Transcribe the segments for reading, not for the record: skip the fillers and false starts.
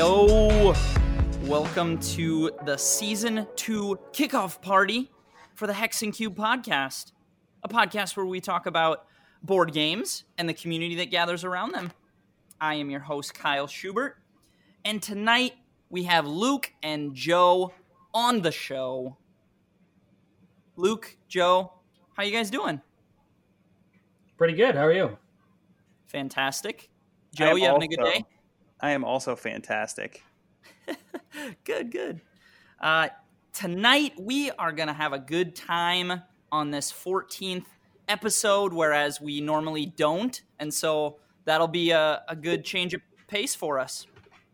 Yo, welcome to the Season 2 kickoff party for the Hex and Cube podcast, a podcast where we talk about board games and the community that gathers around them. I am your host, Kyle Schubert, and tonight we have Luke and Joe on the show. Luke, Joe, how you guys doing? Pretty good. How are you? Fantastic. Joe, you having a good day? I am also fantastic. Good. Tonight, we are going to have a good time on this 14th episode, whereas we normally don't. And so that'll be a good change of pace for us.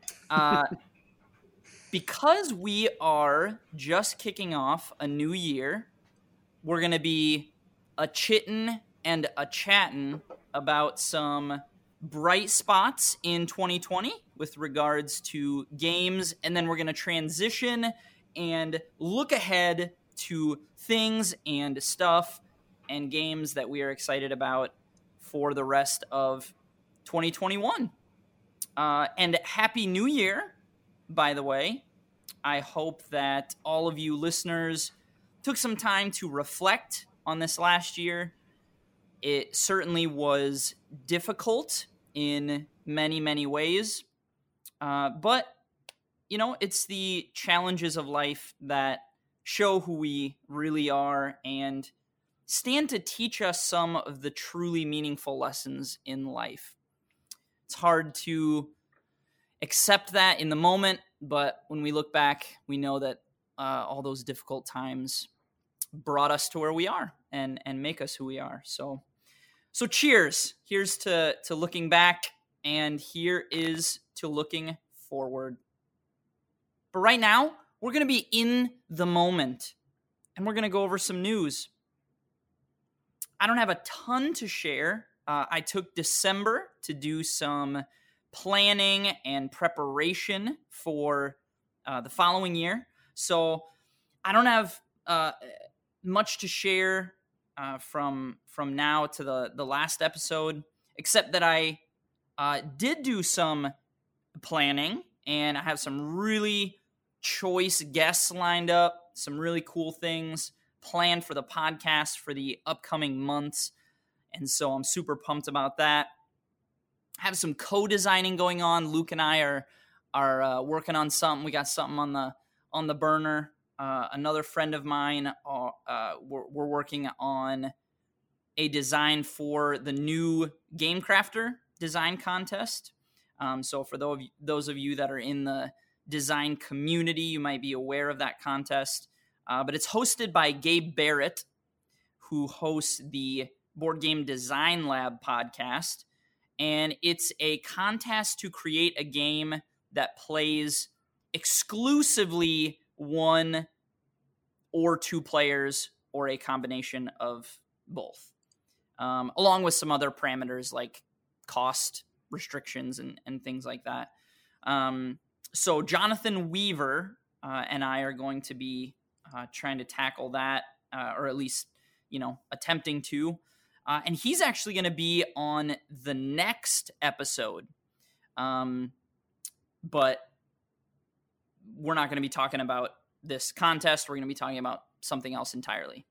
Because we are just kicking off a new year, we're going to be a-chittin' and a-chattin' about some bright spots in 2020 with regards to games, and then we're going to transition and look ahead to things and stuff and games that we are excited about for the rest of 2021. And Happy New Year, by the way. I hope that all of you listeners took some time to reflect on this last year. It certainly was difficult in many, many ways. But, you know, it's the challenges of life that show who we really are and stand to teach us some of the truly meaningful lessons in life. It's hard to accept that in the moment, but when we look back, we know that all those difficult times brought us to where we are and make us who we are. So cheers. Here's to looking back, and here is to looking forward. But right now, we're going to be in the moment, and we're going to go over some news. I don't have a ton to share. I took December to do some planning and preparation for the following year. So I don't have much to share from now to the last episode, except that I did do some planning, and I have some really choice guests lined up, some really cool things planned for the podcast for the upcoming months, and so I'm super pumped about that. I have some co-designing going on. Luke and I are working on something. We got something on the burner. Another friend of mine, we're working on a design for the new Game Crafter design contest. So for those of you that are in the design community, you might be aware of that contest. But it's hosted by Gabe Barrett, who hosts the Board Game Design Lab podcast. And it's a contest to create a game that plays exclusively one or two players or a combination of both, along with some other parameters like cost restrictions and things like that. So Jonathan Weaver and I are going to be trying to tackle that, or at least, attempting to. And he's actually going to be on the next episode. But we're not going to be talking about this contest. We're going to be talking about something else entirely.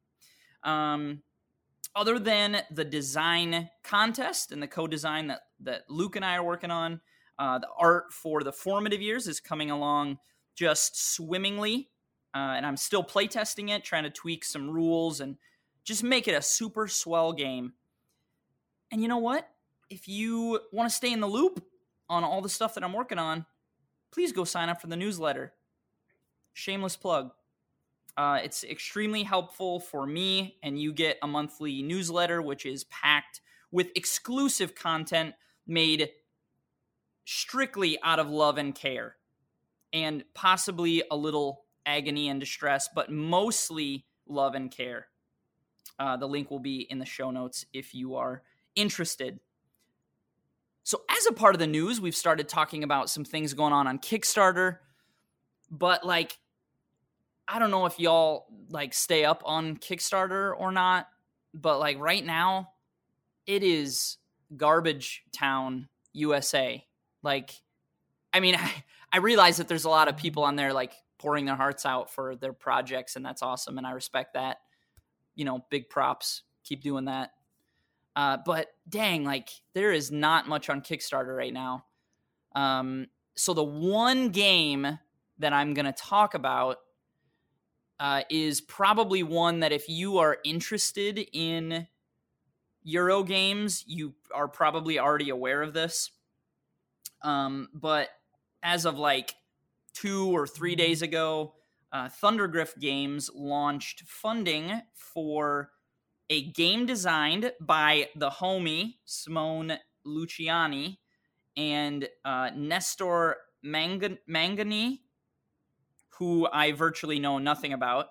Other than the design contest and the co-design that Luke and I are working on, the art for the formative years is coming along just swimmingly. And I'm still playtesting it, trying to tweak some rules and just make it a super swell game. And you know what? If you want to stay in the loop on all the stuff that I'm working on, please go sign up for the newsletter. Shameless plug. It's extremely helpful for me, and you get a monthly newsletter, which is packed with exclusive content made strictly out of love and care, and possibly a little agony and distress, but mostly love and care. The link will be in the show notes if you are interested. So as a part of the news, we've started talking about some things going on Kickstarter, but I don't know if y'all stay up on Kickstarter or not, but right now it is garbage town USA. I mean, I realize that there's a lot of people on there like pouring their hearts out for their projects, and that's awesome, and I respect that. Big props. Keep doing that. But dang, like there is not much on Kickstarter right now. So the one game that I'm going to talk about is probably one that if you are interested in Euro games, you are probably already aware of this. But as of like 2 or 3 days ago, Thundergriff Games launched funding for a game designed by the homie Simone Luciani and Nestor Mangani, who I virtually know nothing about.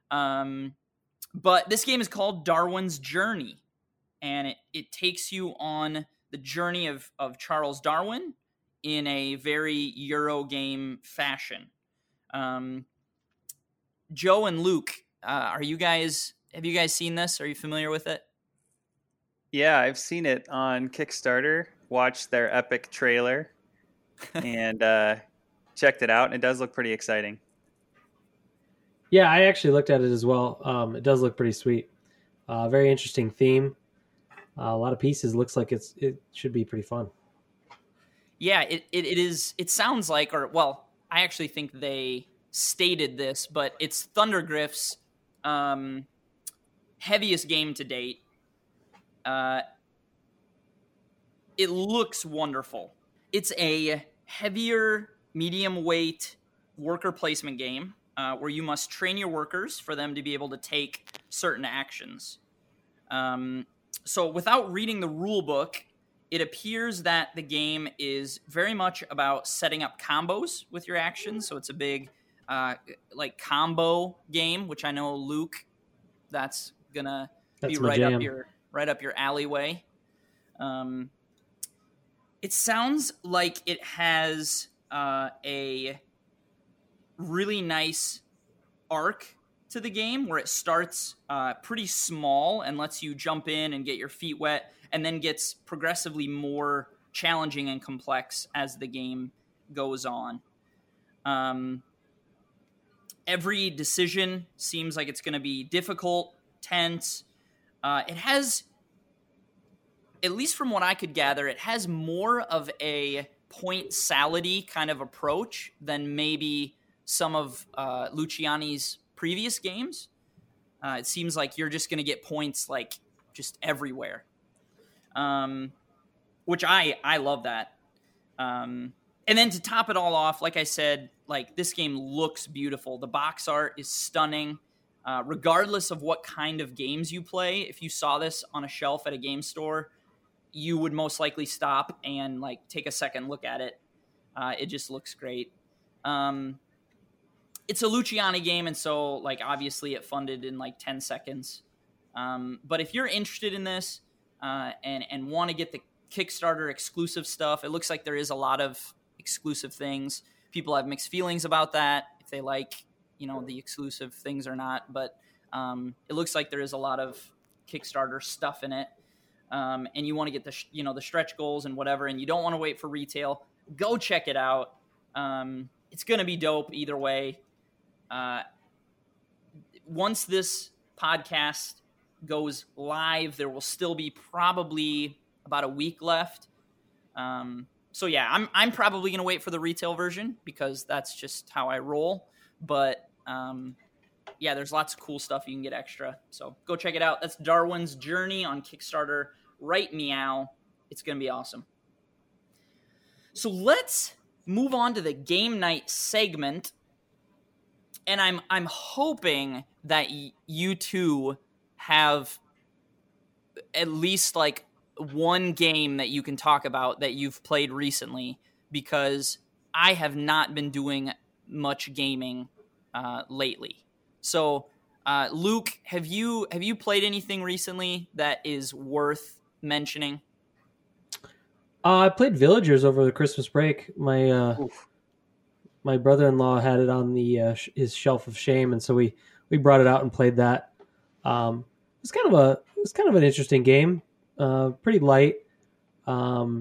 But this game is called Darwin's Journey, and it takes you on the journey of Charles Darwin in a very Euro game fashion. Joe and Luke, have you guys seen this? Are you familiar with it? Yeah, I've seen it on Kickstarter, watched their epic trailer, and checked it out, and it does look pretty exciting. Yeah, I actually looked at it as well. It does look pretty sweet. Very interesting theme. A lot of pieces. Looks like it should be pretty fun. Yeah, it is. It sounds like, I actually think they stated this, but it's Thundergriff's heaviest game to date. It looks wonderful. It's a heavier, medium weight worker placement game where you must train your workers for them to be able to take certain actions. So without reading the rule book, it appears that the game is very much about setting up combos with your actions. So it's a big combo game, which I know, Luke, that's gonna be right up your alleyway. It sounds like it has a really nice arc to the game where it starts pretty small and lets you jump in and get your feet wet, and then gets progressively more challenging and complex as the game goes on. Every decision seems like it's going to be difficult, tense. It has, at least from what I could gather, it has more of a point salad-y kind of approach than maybe some of Luciani's previous games. It seems like you're just going to get points like just everywhere, which I love that. And then to top it all off, like I said, like this game looks beautiful. The box art is stunning. Regardless of what kind of games you play, if you saw this on a shelf at a game store, you would most likely stop and like take a second look at it. It just looks great. It's a Luciani game, and so like obviously it funded in like 10 seconds. But if you're interested in this and want to get the Kickstarter exclusive stuff, it looks like there is a lot of exclusive things. People have mixed feelings about that, if they like, the exclusive things or not. But it looks like there is a lot of Kickstarter stuff in it. And you want to get the stretch goals and whatever, and you don't want to wait for retail. Go check it out. It's going to be dope either way. Once this podcast goes live, there will still be probably about a week left. So yeah, I'm probably going to wait for the retail version because that's just how I roll. But yeah, there's lots of cool stuff you can get extra. So go check it out. That's Darwin's Journey on Kickstarter. Right meow. It's going to be awesome. So let's move on to the game night segment. And I'm hoping that you two have at least like one game that you can talk about that you've played recently, because I have not been doing much gaming lately. So Luke, have you played anything recently that is worth mentioning? I played Villagers over the Christmas break. My brother-in-law had it on the his shelf of shame, and so we brought it out and played that. It's kind of an interesting game. Pretty light. Yeah,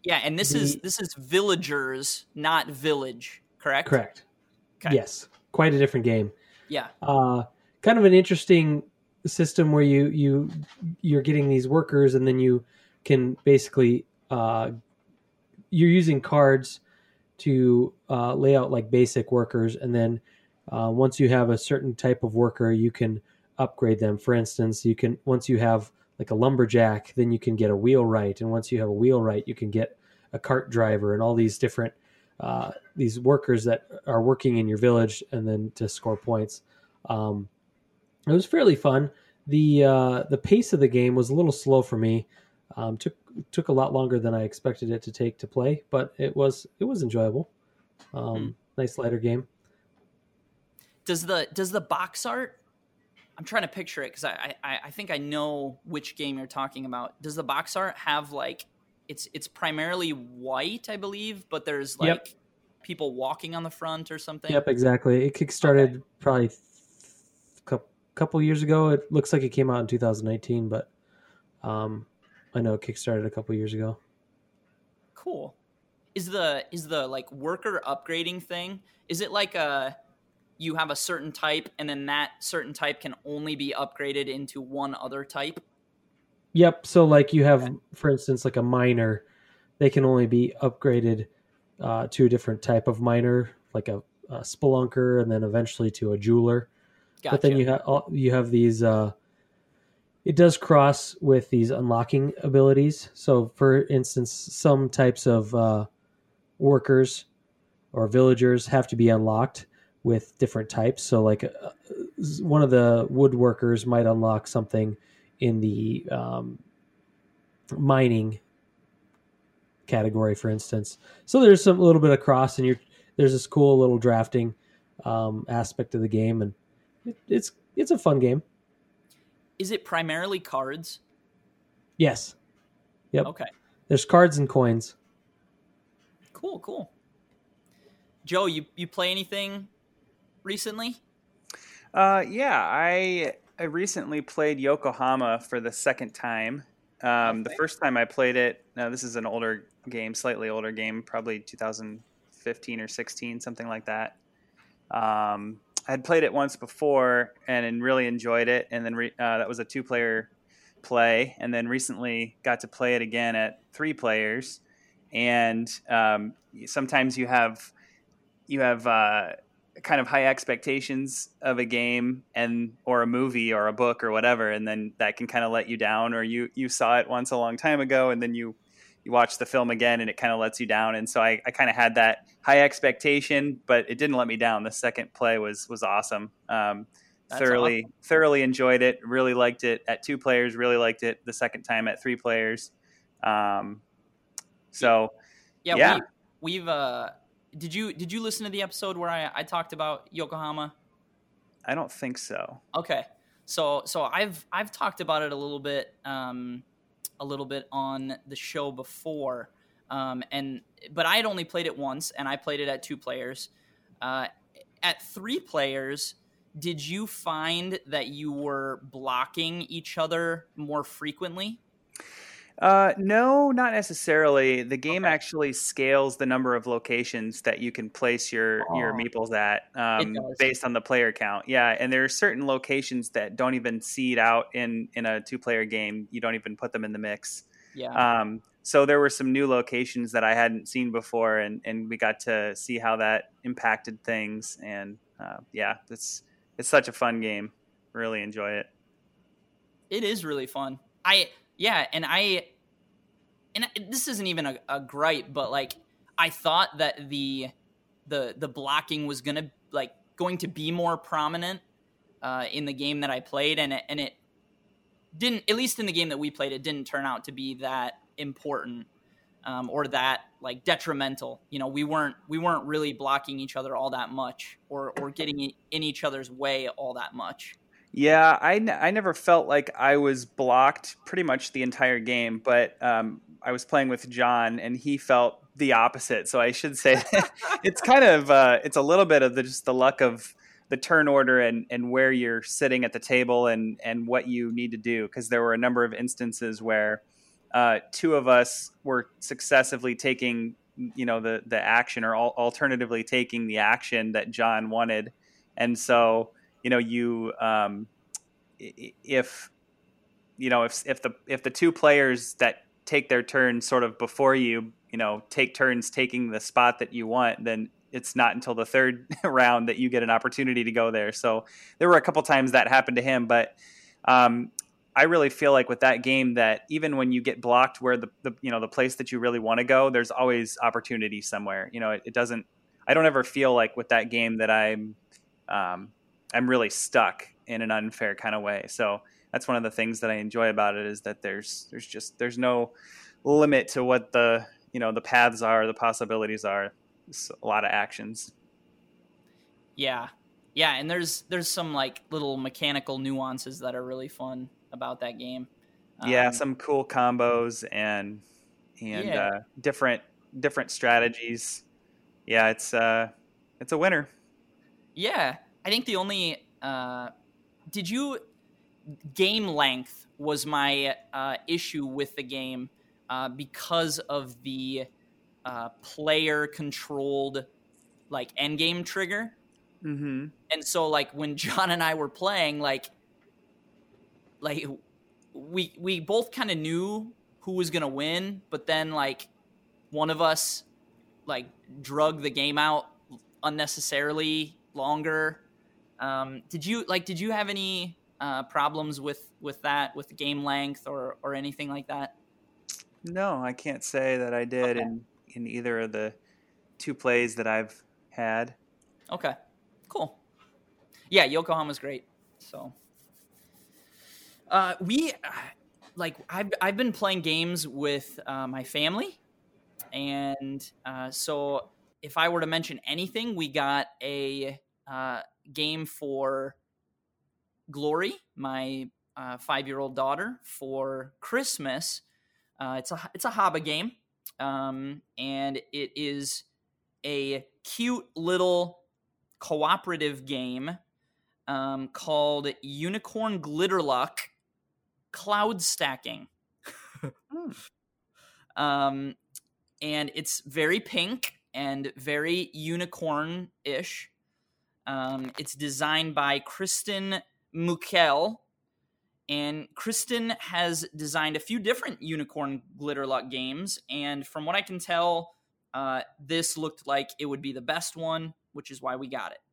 Yeah, and this is villagers, not village, correct? Correct. Okay. Yes, quite a different game. Yeah. Kind of an interesting system where you're getting these workers, and then you can basically you're using cards to lay out like basic workers, and then once you have a certain type of worker, you can upgrade them. For instance, once you have like a lumberjack, then you can get a wheelwright, and once you have a wheelwright, you can get a cart driver, and all these different these workers that are working in your village, and then to score points. It was fairly fun. The pace of the game was a little slow for me. Took a lot longer than I expected it to take to play, but it was enjoyable. Nice lighter game. Does the box art? I'm trying to picture it because I think I know which game you're talking about. Does the box art have like it's primarily white, I believe, but there's like people walking on the front or something? Yep, exactly. It kickstarted probably a couple years ago. It looks like it came out in 2019, but I know it kickstarted a couple years ago. Cool. Is the like worker upgrading thing? Is it like you have a certain type, and then that certain type can only be upgraded into one other type? Yep. So like you have, for instance, like a miner, they can only be upgraded to a different type of miner, like a spelunker, and then eventually to a jeweler. Gotcha. But then you have these. It does cross with these unlocking abilities. So, for instance, some types of workers or villagers have to be unlocked with different types. So, like one of the woodworkers might unlock something in the mining category, for instance. So there's a little bit of cross, and there's this cool little drafting aspect of the game, and it's a fun game. Is it primarily cards? Yes. Yep. Okay. There's cards and coins. Cool. Joe, you play anything recently? Yeah, I recently played Yokohama for the second time. The first time I played it, now this is an older game, slightly older game, probably 2015 or 16, something like that. I had played it once before and really enjoyed it, and then that was a 2-player play, and then recently got to play it again at 3 players. And sometimes you have kind of high expectations of a game or a movie or a book or whatever, and then that can kind of let you down, or you saw it once a long time ago, and then you watch the film again and it kind of lets you down. And so I kind of had that high expectation, but it didn't let me down. The second play was awesome. Thoroughly enjoyed it. Really liked it at 2 players, really liked it the second time at 3 players. We've did you listen to the episode where I talked about Yokohama? I don't think so. Okay. So I've talked about it a little bit on the show before, but I had only played it once, and I played it at 2 players. At 3 players, did you find that you were blocking each other more frequently? No, not necessarily. The game actually scales the number of locations that you can place your meeples at based on the player count. Yeah, and there are certain locations that don't even seed out in a 2-player game. You don't even put them in the mix. Yeah. So there were some new locations that I hadn't seen before, and we got to see how that impacted things. And it's such a fun game. Really enjoy it. It is really fun. And this isn't even a gripe, but like I thought that the blocking was going to be more prominent in the game that I played, and it didn't. At least in the game that we played, it didn't turn out to be that important or that like detrimental. You know, we weren't really blocking each other all that much, or getting in each other's way all that much. Yeah, I never felt like I was blocked pretty much the entire game, but I was playing with John, and he felt the opposite. So I should say it's kind of it's a little bit of just the luck of the turn order and where you're sitting at the table and what you need to do, because there were a number of instances where two of us were successively taking, the action, or alternatively taking the action that John wanted. And so, if the two players that take their turn sort of before you, take turns taking the spot that you want, then it's not until the third round that you get an opportunity to go there. So there were a couple times that happened to him, but I really feel like with that game that even when you get blocked where the place that you really want to go, there's always opportunity somewhere. I don't ever feel like with that game that I'm really stuck in an unfair kind of way. So that's one of the things that I enjoy about it, is that there's no limit to what the paths are, the possibilities are. It's a lot of actions. Yeah. And there's some like little mechanical nuances that are really fun about that game. Some cool combos and different strategies. Yeah, it's a winner. Yeah, I think the only game length was my issue with the game because of the player controlled like end game trigger. Mm-hmm. And so like when John and I were playing, like we both kind of knew who was gonna win, but then like one of us like drug the game out unnecessarily longer. Did you have any problems with that, with the game length or anything like that? No, I can't say that I did. Okay. in either of the two plays that I've had. Okay, cool. Yeah, Yokohama's great. So I've been playing games with my family, and so if I were to mention anything, we got a game for Glory, my 5-year-old daughter, for Christmas. It's a Haba game, and it is a cute little cooperative game called Unicorn Glitterluck Cloud Stacking. And it's very pink and very unicorn-ish. It's designed by Kristen Mukel, and Kristen has designed a few different Unicorn Glitterluck games, and from what I can tell, this looked like it would be the best one, which is why we got it.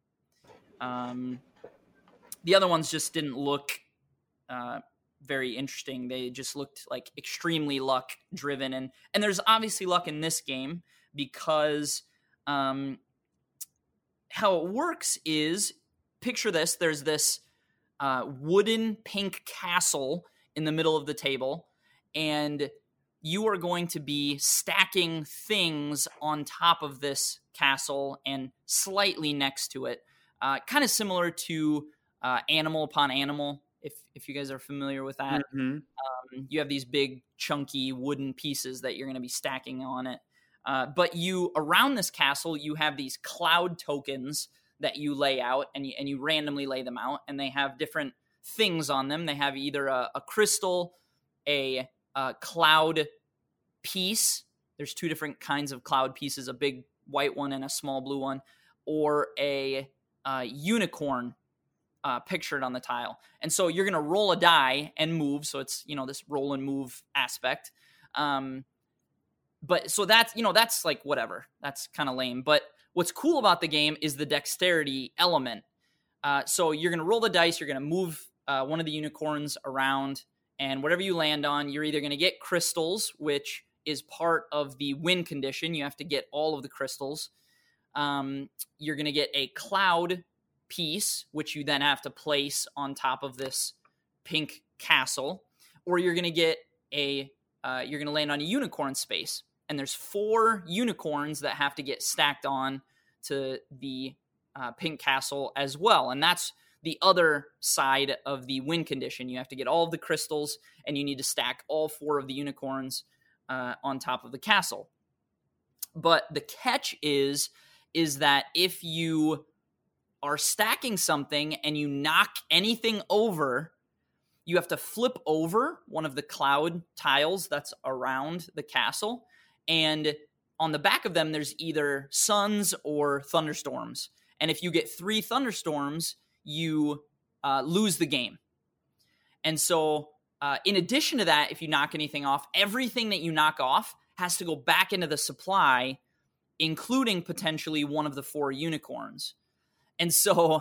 The other ones just didn't look very interesting. They just looked like extremely luck driven, and there's obviously luck in this game because how it works is, picture this: there's this wooden pink castle in the middle of the table, and you are going to be stacking things on top of this castle and slightly next to it, kind of similar to Animal Upon Animal, if you guys are familiar with that. Mm-hmm. You have these big chunky wooden pieces that you're going to be stacking on it, but around this castle you have these cloud tokens that you lay out, and you randomly lay them out, and they have different things on them. They have either a crystal, a cloud piece. There's two different kinds of cloud pieces, a big white one and a small blue one, or a unicorn pictured on the tile. And so you're going to roll a die and move. So it's, this roll and move aspect. But so that's like whatever. That's kind of lame. But what's cool about the game is the dexterity element. So you're going to roll the dice. You're going to move one of the unicorns around, and whatever you land on, you're either going to get crystals, which is part of the win condition. You have to get all of the crystals. You're going to get a cloud piece, which you then have to place on top of this pink castle, or you're going to get you're going to land on a unicorn space. And there's 4 unicorns that have to get stacked on to the pink castle as well. And that's the other side of the win condition. You have to get all of the crystals, and you need to stack all 4 of the unicorns on top of the castle. But the catch is that if you are stacking something and you knock anything over, you have to flip over one of the cloud tiles that's around the castle, and on the back of them there's either suns or thunderstorms. And if you get 3 thunderstorms, you lose the game. And so in addition to that, if you knock anything off, everything that you knock off has to go back into the supply, including potentially one of the 4 unicorns. And so,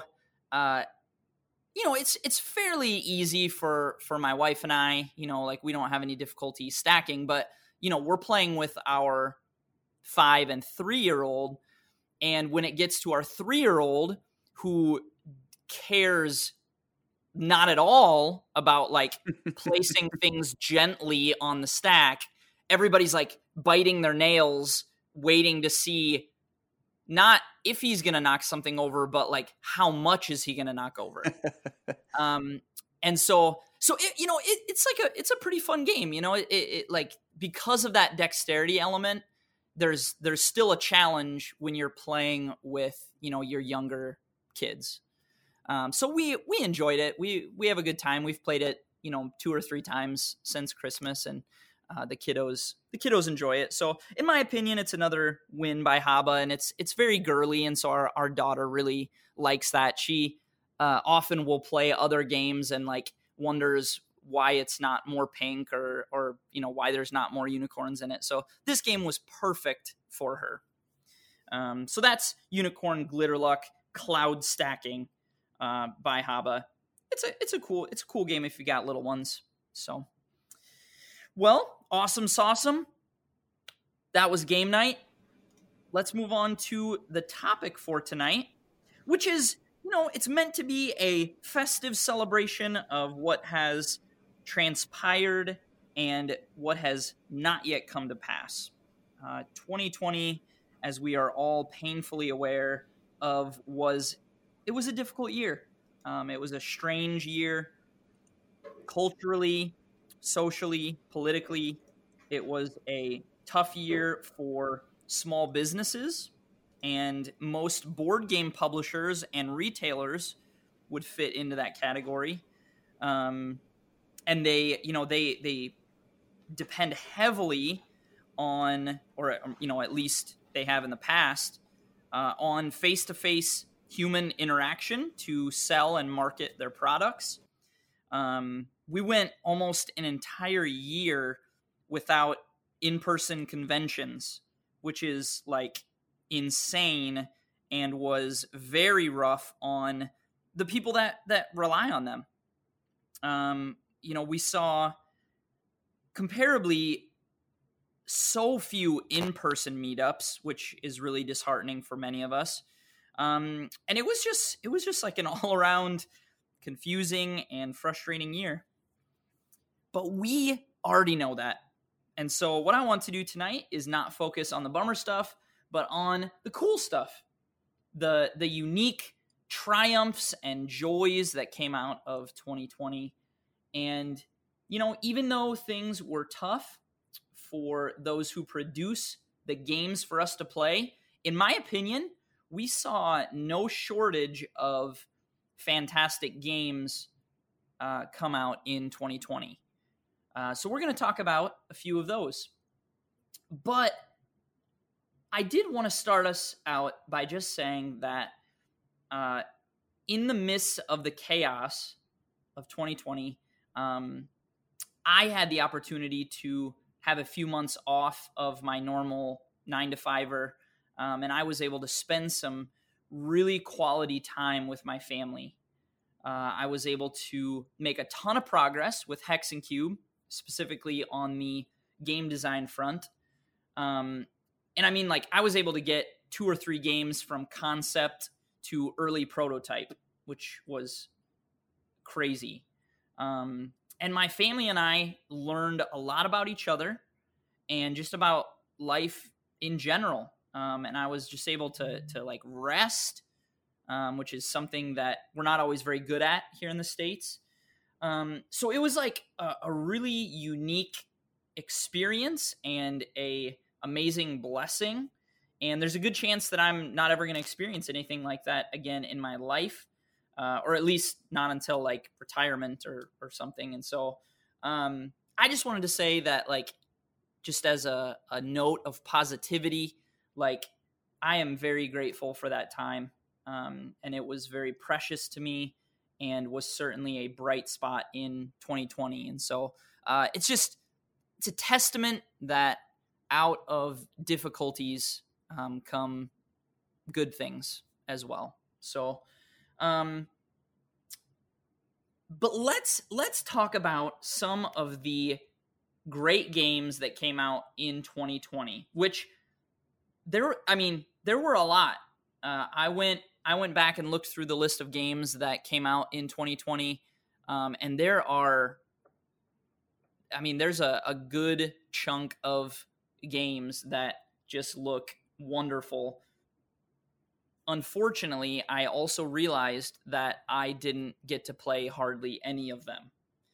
it's fairly easy for my wife and I, like we don't have any difficulty stacking, but, we're playing with our 5 and 3-year-old. And when it gets to our 3-year-old, who cares not at all about like placing things gently on the stack, everybody's like biting their nails, waiting to see not if he's going to knock something over, but like how much is he going to knock over. And so it's a pretty fun game. It like, because of that dexterity element, there's still a challenge when you're playing with, your younger kids. So we enjoyed it. We have a good time. We've played it, 2 or 3 times since Christmas, and the kiddos enjoy it. So in my opinion, it's another win by Haba, and it's very girly. And so our daughter really likes that. She often will play other games and like wonders why it's not more pink or why there's not more unicorns in it. So this game was perfect for her. So that's Unicorn Glitterluck Cloud Stacking by Haba. It's a cool game if you got little ones. So, well, awesome sauceum. That was game night. Let's move on to the topic for tonight, which is, it's meant to be a festive celebration of what has transpired and what has not yet come to pass. 2020, as we are all painfully aware of, it was a difficult year. It was a strange year, culturally, socially, politically. It was a tough year for small businesses, and most board game publishers and retailers would fit into that category. And they depend heavily on, or at least they have in the past, on face-to-face human interaction to sell and market their products. We went almost an entire year without in-person conventions, which is like insane and was very rough on the people that rely on them. We saw comparably so few in-person meetups, which is really disheartening for many of us. And it was just like an all-around confusing and frustrating year. But we already know that. And so what I want to do tonight is not focus on the bummer stuff, but on the cool stuff, the unique triumphs and joys that came out of 2020. And, even though things were tough for those who produce the games for us to play, in my opinion, we saw no shortage of fantastic games come out in 2020. So we're going to talk about a few of those. But I did want to start us out by just saying that in the midst of the chaos of 2020, I had the opportunity to have a few months off of my normal 9-to-5er, and I was able to spend some really quality time with my family. I was able to make a ton of progress with Hex and Cube, specifically on the game design front. And I mean, like, I was able to get 2 or 3 games from concept to early prototype, which was crazy. And my family and I learned a lot about each other and just about life in general. And I was just able to like rest, which is something that we're not always very good at here in the States. So it was like a really unique experience and a amazing blessing. And there's a good chance that I'm not ever going to experience anything like that again in my life. or at least not until like retirement or something. And so I just wanted to say that, like, just as a note of positivity, like, I am very grateful for that time. And it was very precious to me and was certainly a bright spot in 2020. And so it's a testament that out of difficulties come good things as well. So, but let's talk about some of the great games that came out in 2020, which there were a lot. I went back and looked through the list of games that came out in 2020, and there's a good chunk of games that just look wonderful. Unfortunately, I also realized that I didn't get to play hardly any of them.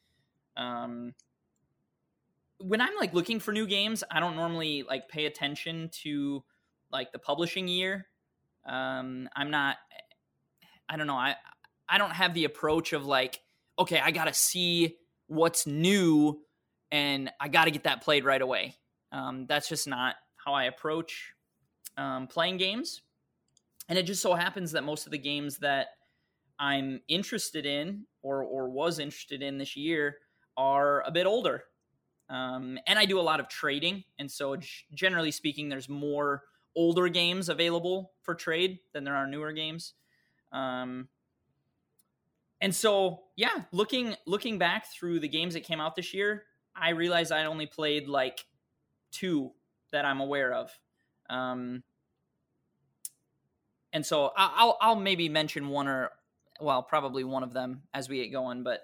When I'm like looking for new games, I don't normally like pay attention to like the publishing year. I don't know. I don't have the approach of like, okay, I got to see what's new and I got to get that played right away. That's just not how I approach playing games. And it just so happens that most of the games that I'm interested in or was interested in this year are a bit older. And I do a lot of trading. And so generally speaking, there's more older games available for trade than there are newer games. And so, yeah, looking back through the games that came out this year, I realized I'd only played like 2 that I'm aware of. And so I'll maybe mention probably one of them as we get going. But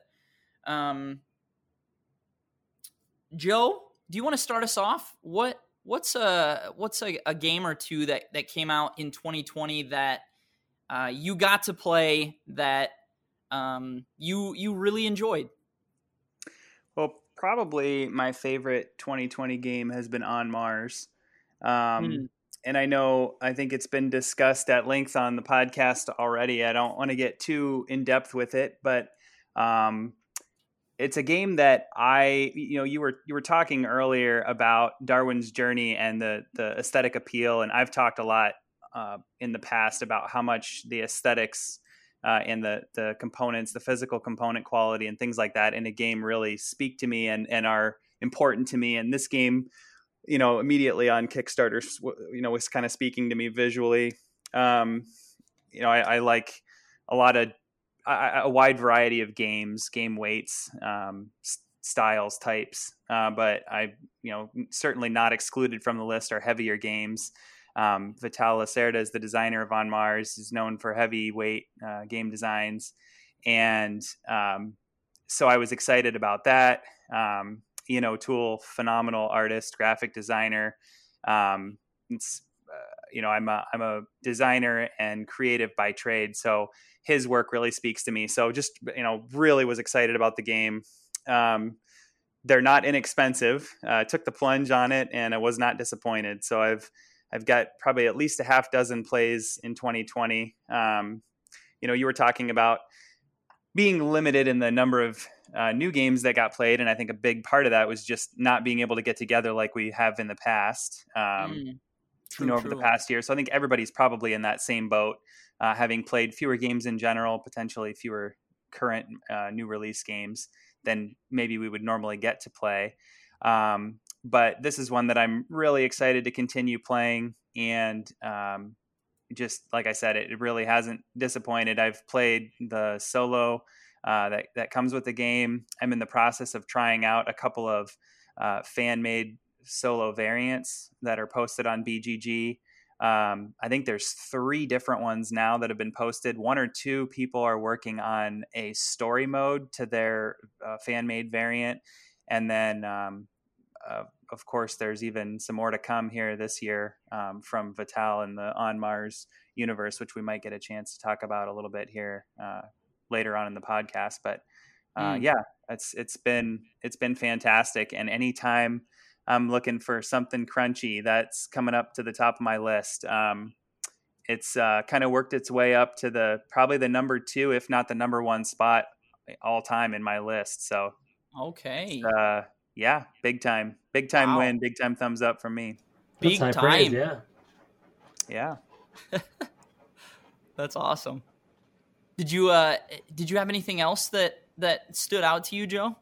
Joe, do you want to start us off? What's a game or two that came out in 2020 that you got to play that you really enjoyed? Well, probably my favorite 2020 game has been On Mars. And I think it's been discussed at length on the podcast already. I don't want to get too in depth with it, but it's a game that you were talking earlier about Darwin's Journey and the aesthetic appeal. And I've talked a lot in the past about how much the aesthetics and the components, the physical component quality and things like that in a game really speak to me and are important to me. And this game, immediately on Kickstarter, was kind of speaking to me visually. I like a wide variety of games, game weights, styles, types. But I, certainly not excluded from the list are heavier games. Vital Lacerda is the designer of On Mars, is known for heavyweight game designs. And so I was excited about that. Tool, phenomenal artist, graphic designer. I'm a designer and creative by trade, so his work really speaks to me. So just really was excited about the game. They're not inexpensive. Took the plunge on it, and I was not disappointed. So I've got probably at least a half dozen plays in 2020. You were talking about being limited in the number of new games that got played. And I think a big part of that was just not being able to get together like we have in the past, over the past year. So I think everybody's probably in that same boat, having played fewer games in general, potentially fewer current new release games than maybe we would normally get to play. But this is one that I'm really excited to continue playing. And just like I said, it really hasn't disappointed. I've played the solo that comes with the game. I'm in the process of trying out a couple of fan-made solo variants that are posted on BGG. I think there's 3 different ones now that have been posted. 1 or 2 people are working on a story mode to their fan-made variant. And then, of course, there's even some more to come here this year from Vital and the On Mars universe, which we might get a chance to talk about a little bit here later on in the podcast. But it's been fantastic. And anytime I'm looking for something crunchy, that's coming up to the top of my list. it's kind of worked its way up to probably the number 2, if not the number 1 spot all time in my list. So Okay. yeah, big time Wow. win, big time thumbs up from me. That's Big high time. praise, yeah. Yeah. That's awesome. Did you have anything else that stood out to you, Joe?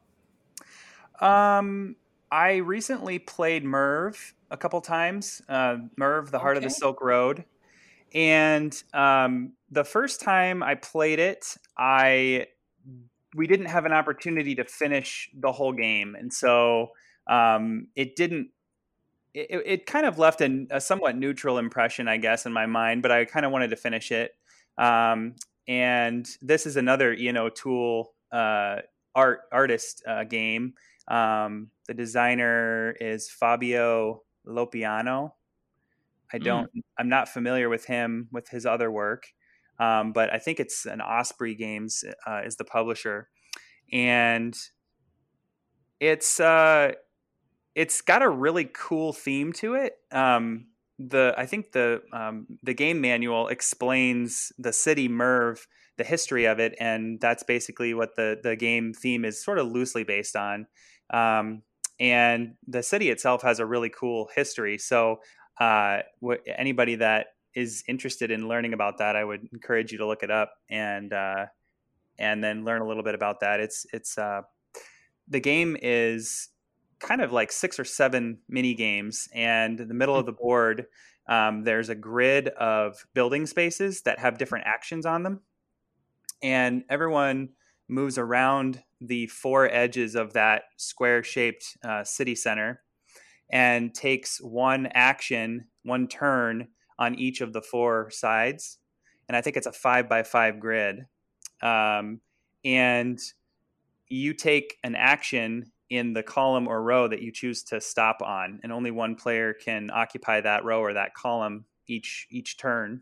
I recently played Merv a couple times. Merv, the Heart of the Okay. Silk Road. And the first time I played it, we didn't have an opportunity to finish the whole game, and so it didn't. It kind of left a somewhat neutral impression, I guess, in my mind. But I kind of wanted to finish it. And this is another Ian O'Toole artist game. The designer is Fabio Lopiano. I'm not familiar with him, with his other work, but I think it's an Osprey Games is the publisher, and it's got a really cool theme to it. I think the game manual explains the city Merv, the history of it, and that's basically what the game theme is sort of loosely based on. And the city itself has a really cool history. So anybody that is interested in learning about that, I would encourage you to look it up and then learn a little bit about that. It's the game is kind of like 6 or 7 mini games, and in the middle of the board, there's a grid of building spaces that have different actions on them, and everyone moves around the 4 edges of that square-shaped city center and takes one action, one turn on each of the 4 sides. And I think it's a 5x5 grid. And you take an action in the column or row that you choose to stop on, and only one player can occupy that row or that column each turn.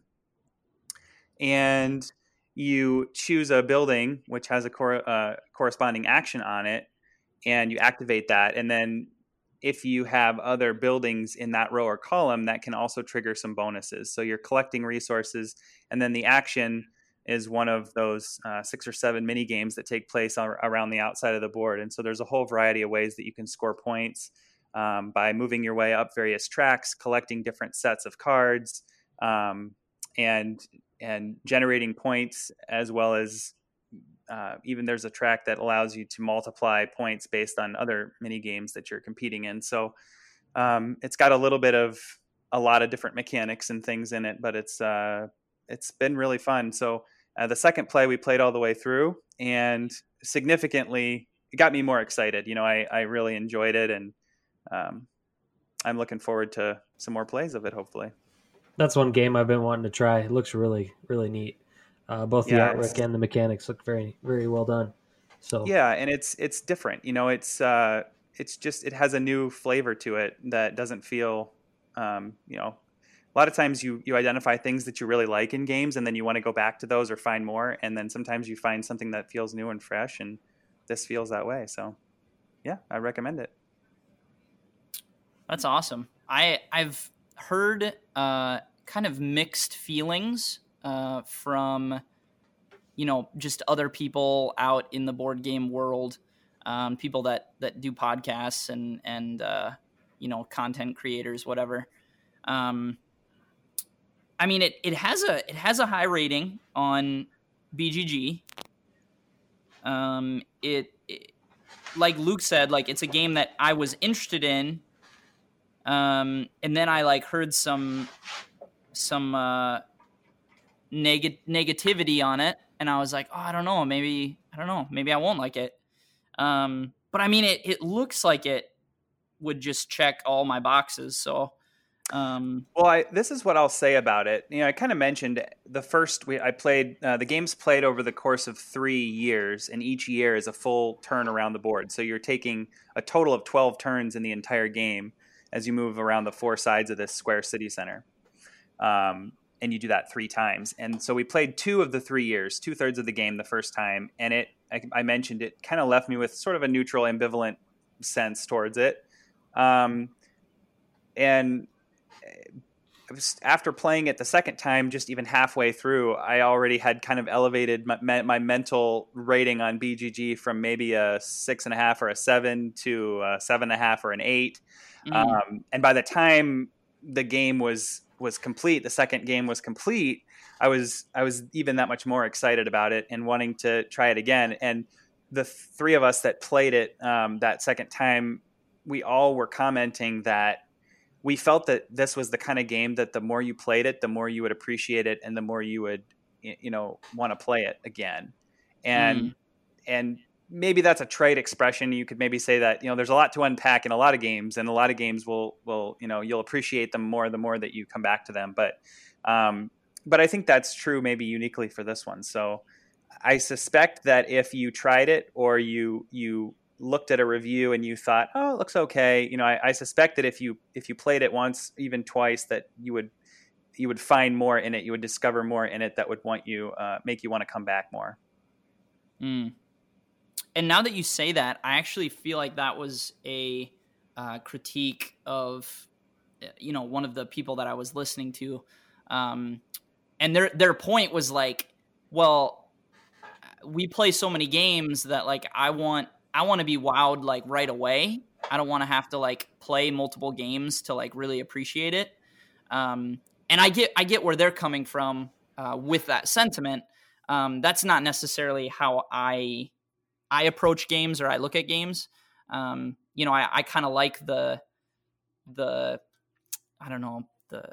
And you choose a building which has a corresponding action on it, and you activate that. And then if you have other buildings in that row or column, that can also trigger some bonuses. So you're collecting resources, and then the action is one of those 6 or 7 mini games that take place around the outside of the board. And so there's a whole variety of ways that you can score points by moving your way up various tracks, collecting different sets of cards, and generating points, as well as even there's a track that allows you to multiply points based on other mini games that you're competing in. So it's got a lot of different mechanics and things in it, but it's been really fun. So the second play we played all the way through, and significantly it got me more excited. I really enjoyed it, and I'm looking forward to some more plays of it, hopefully. That's one game I've been wanting to try. It looks really, really neat. Both the artwork and the mechanics look very, very well done. So yeah, and it's different. It's just, it has a new flavor to it that doesn't feel, a lot of times you identify things that you really like in games, and then you want to go back to those or find more. And then sometimes you find something that feels new and fresh, and this feels that way. So yeah, I recommend it. That's awesome. I've heard kind of mixed feelings from, just other people out in the board game world, people that do podcasts and content creators, whatever. I mean, it has a high rating on BGG. It like Luke said, like, it's a game that I was interested in. And then I heard some negativity on it, and I was like, oh, I don't know, maybe I won't like it. But I mean, it looks like it would just check all my boxes. So, this is what I'll say about it. I kind of mentioned I played the game's played over the course of 3 years, and each year is a full turn around the board. So you're taking a total of 12 turns in the entire game as you move around the 4 sides of this square city center. And you do that 3 times. And so we played 2 of the 3 years, 2/3 of the game the first time. And I mentioned it kind of left me with sort of a neutral, ambivalent sense towards it. And after playing it the second time, just even halfway through, I already had kind of elevated my mental rating on BGG from maybe a 6.5 or a 7 to a 7.5 or an 8. And by the time the game was complete, the second game was complete, I was even that much more excited about it and wanting to try it again. And the three of us that played it that second time, we all were commenting that we felt that this was the kind of game that the more you played it, the more you would appreciate it, and the more you would, want to play it again. And maybe that's a trite expression. You could maybe say that, there's a lot to unpack in a lot of games, and a lot of games will you'll appreciate them more the more that you come back to them. But I think that's true maybe uniquely for this one. So I suspect that if you tried it or you looked at a review and you thought, oh, it looks okay, I suspect that if you played it once, even twice, that you would find more in it. You would discover more in it that would make you want to come back more. And now that you say that, I actually feel like that was a critique of one of the people that I was listening to, and their point was like, well, we play so many games that like I want to be wowed like right away. I don't want to have to like play multiple games to like really appreciate it. And I get where they're coming from with that sentiment. That's not necessarily how I approach games or I look at games. I kind of like the I don't know, the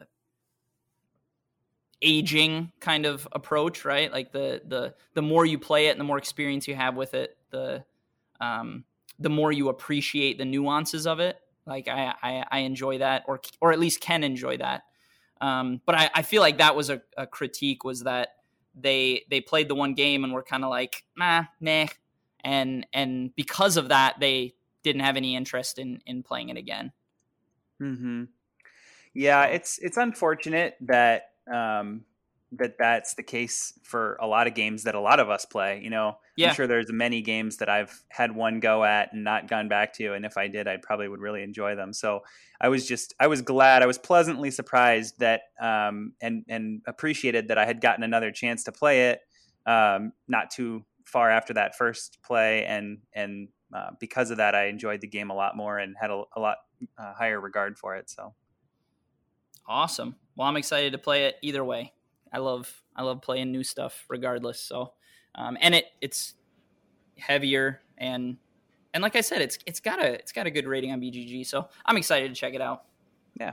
aging kind of approach, right? Like the more you play it and the more experience you have with it, the more you appreciate the nuances of it. Like I enjoy that, or at least can enjoy that. But I feel like that was a critique, was that they played the one game and were kind of like, nah, and because of that, they didn't have any interest in playing it again. Mm-hmm. Yeah, it's unfortunate that that's the case for a lot of games that a lot of us play. I'm sure there's many games that I've had one go at and not gone back to, and if I did, I probably would really enjoy them. So I was glad, I was pleasantly surprised that and appreciated that I had gotten another chance to play it not too far after that first play, and because of that, I enjoyed the game a lot more and had a lot higher regard for it. So awesome. Well, I'm excited to play it either way. I love playing new stuff regardless. So, and it's heavier and like I said, it's got a good rating on BGG. So I'm excited to check it out. Yeah.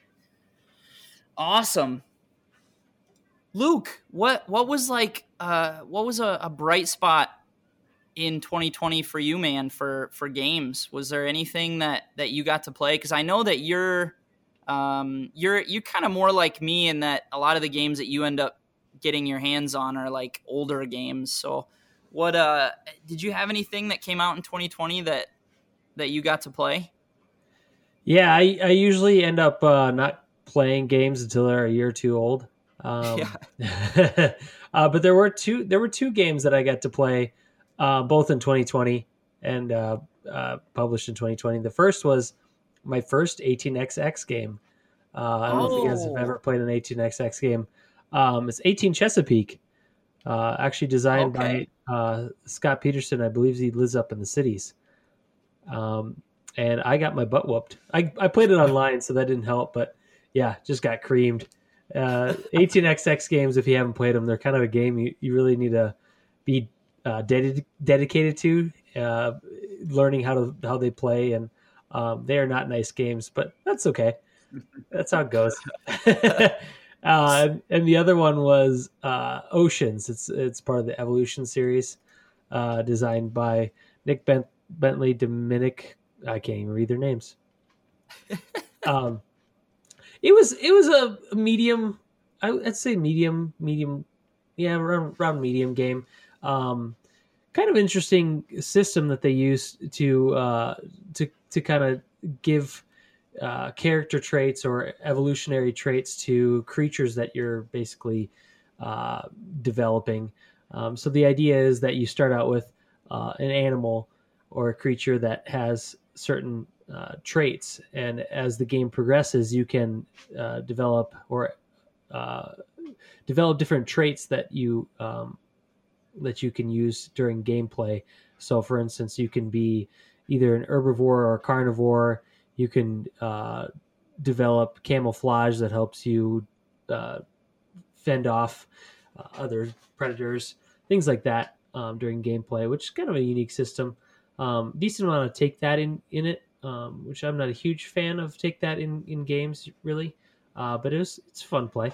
Awesome. Luke, what was like, what was a bright spot in 2020 for you, man, for games? Was there anything that you got to play? 'Cause I know that you're kind of more like me in that a lot of the games that you end up getting your hands on are like older games. So what, did you have anything that came out in 2020 that you got to play? Yeah, I usually end up not playing games until they're a year or two old. Yeah. But there were two games that I got to play, both in 2020 and published in 2020. The first was my first 18xx game. I don't know if you guys have ever played an 18xx game. It's 18 Chesapeake, actually designed by Scott Peterson. I believe he lives up in the cities. And I got my butt whooped. I played it online, so that didn't help. But yeah, just got creamed. 18xx games, if you haven't played them, they're kind of a game you really need to be dedicated to, learning how they play, and they are not nice games, but that's okay. That's how it goes. And the other one was Oceans. It's part of the Evolution series, designed by Nick Bentley, Dominic. I can't even read their names. It was a medium. I'd say medium. Yeah, around medium game. Kind of interesting system that they use to kind of give character traits or evolutionary traits to creatures that you're basically developing. So the idea is that you start out with an animal or a creature that has certain traits, and as the game progresses, you can develop different traits that you can use during gameplay. So, for instance, you can be either an herbivore or a carnivore. You can develop camouflage that helps you fend off other predators, things like that during gameplay, which is kind of a unique system. Decent amount of take that in it, which I'm not a huge fan of take that in games really, but it's fun play.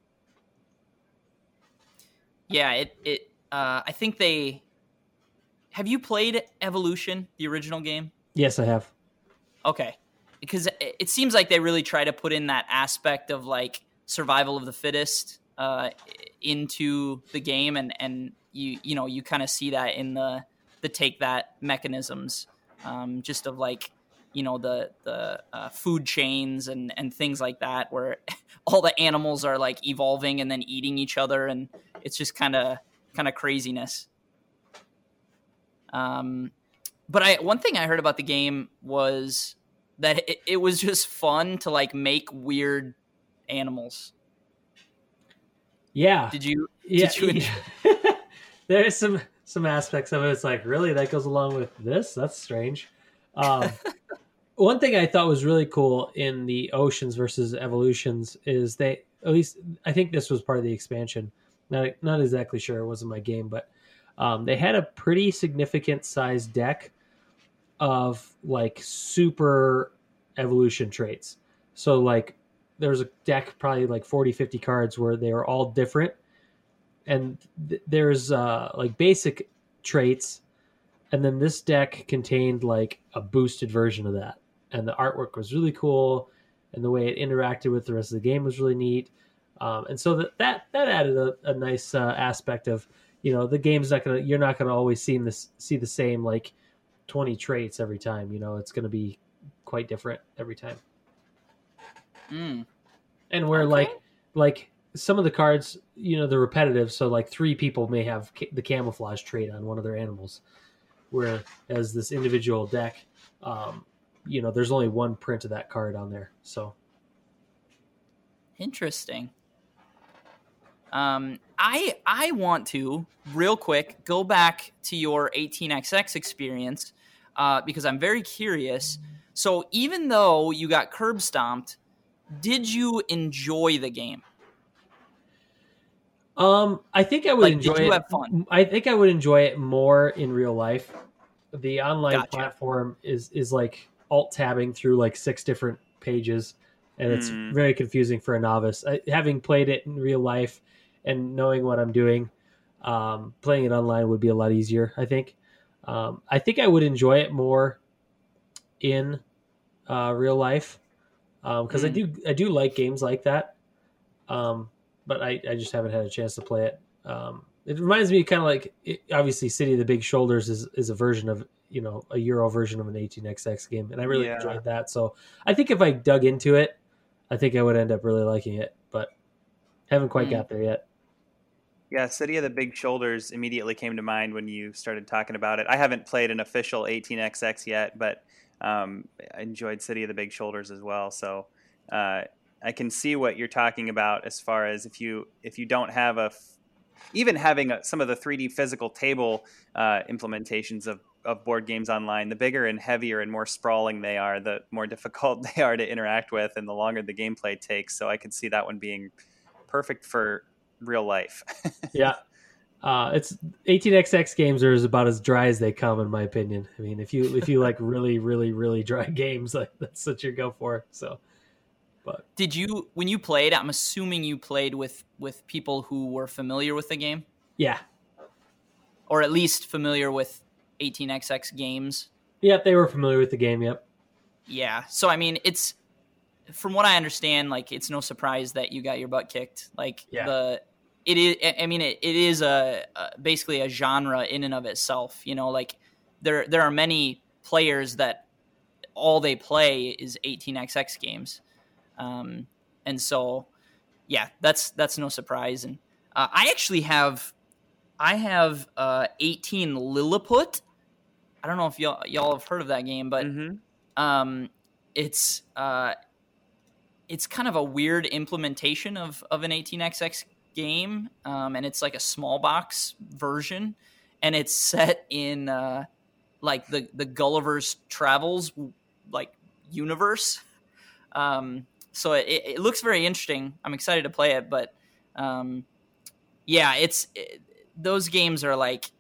Yeah, I think they. Have you played Evolution, the original game? Yes, I have. Okay, because it seems like they really try to put in that aspect of like survival of the fittest into the game, and you kind of see that in the take that mechanisms, just of like the food chains and things like that, where all the animals are like evolving and then eating each other, and it's just kind of craziness. But one thing I heard about the game was that it was just fun to like make weird animals. Yeah. Did you enjoy? There is some aspects of it. It's like, really, that goes along with this? That's strange. One thing I thought was really cool in the Oceans versus Evolutions is they, at least I think this was part of the expansion. Not exactly sure. It wasn't my game, but they had a pretty significant size deck of like super evolution traits. So like there's a deck probably like 40, 50 cards where they are all different. And there's like basic traits. And then this deck contained like a boosted version of that. And the artwork was really cool. And the way it interacted with the rest of the game was really neat. And so that added a nice aspect of, the game's you're not gonna always see the same like 20 traits every time. It's gonna be quite different every time. And where like some of the cards, they're repetitive, so like 3 people may have the camouflage trait on one of their animals, whereas this individual deck, there's only one print of that card on there. So interesting. I want to real quick go back to your 18xx experience because I'm very curious. So even though you got curb stomped, did you enjoy the game? I think I would enjoy it. Did you have fun? I think I would enjoy it more in real life. The online platform is like alt tabbing through like 6 different pages, and it's very confusing for a novice. Having played it in real life and knowing what I'm doing, playing it online would be a lot easier, I think. I think I would enjoy it more in real life because I do like games like that. But I just haven't had a chance to play it. It reminds me kind of like, obviously City of the Big Shoulders is a version of, a Euro version of an 18xx game. And I really enjoyed that. So I think if I dug into it, I think I would end up really liking it, but haven't quite got there yet. Yeah, City of the Big Shoulders immediately came to mind when you started talking about it. I haven't played an official 18xx yet, but I enjoyed City of the Big Shoulders as well. So I can see what you're talking about as far as if you don't have even having some of the 3D physical table implementations of board games online, the bigger and heavier and more sprawling they are, the more difficult they are to interact with and the longer the gameplay takes. So I could see that one being perfect for real life. Yeah. It's 18xx games are about as dry as they come, in my opinion. I mean, if you like really, really, really dry games, like that's what you go for. So, but did you, when you played, I'm assuming you played with people who were familiar with the game? Yeah. Or at least familiar with 18xx games? Yep, they were familiar with the game, yep. Yeah. So, I mean, it's, from what I understand, like, it's no surprise that you got your butt kicked. Like, it is basically a genre in and of itself. Like there are many players that all they play is 18xx games, and so that's no surprise. And I actually have 18 Lilliput. I don't know if y'all have heard of that game, but It's kind of a weird implementation of an 18xx game, and it's like a small box version, and it's set in like the Gulliver's Travels like universe. So it looks very interesting. I'm excited to play it, but yeah, those games are like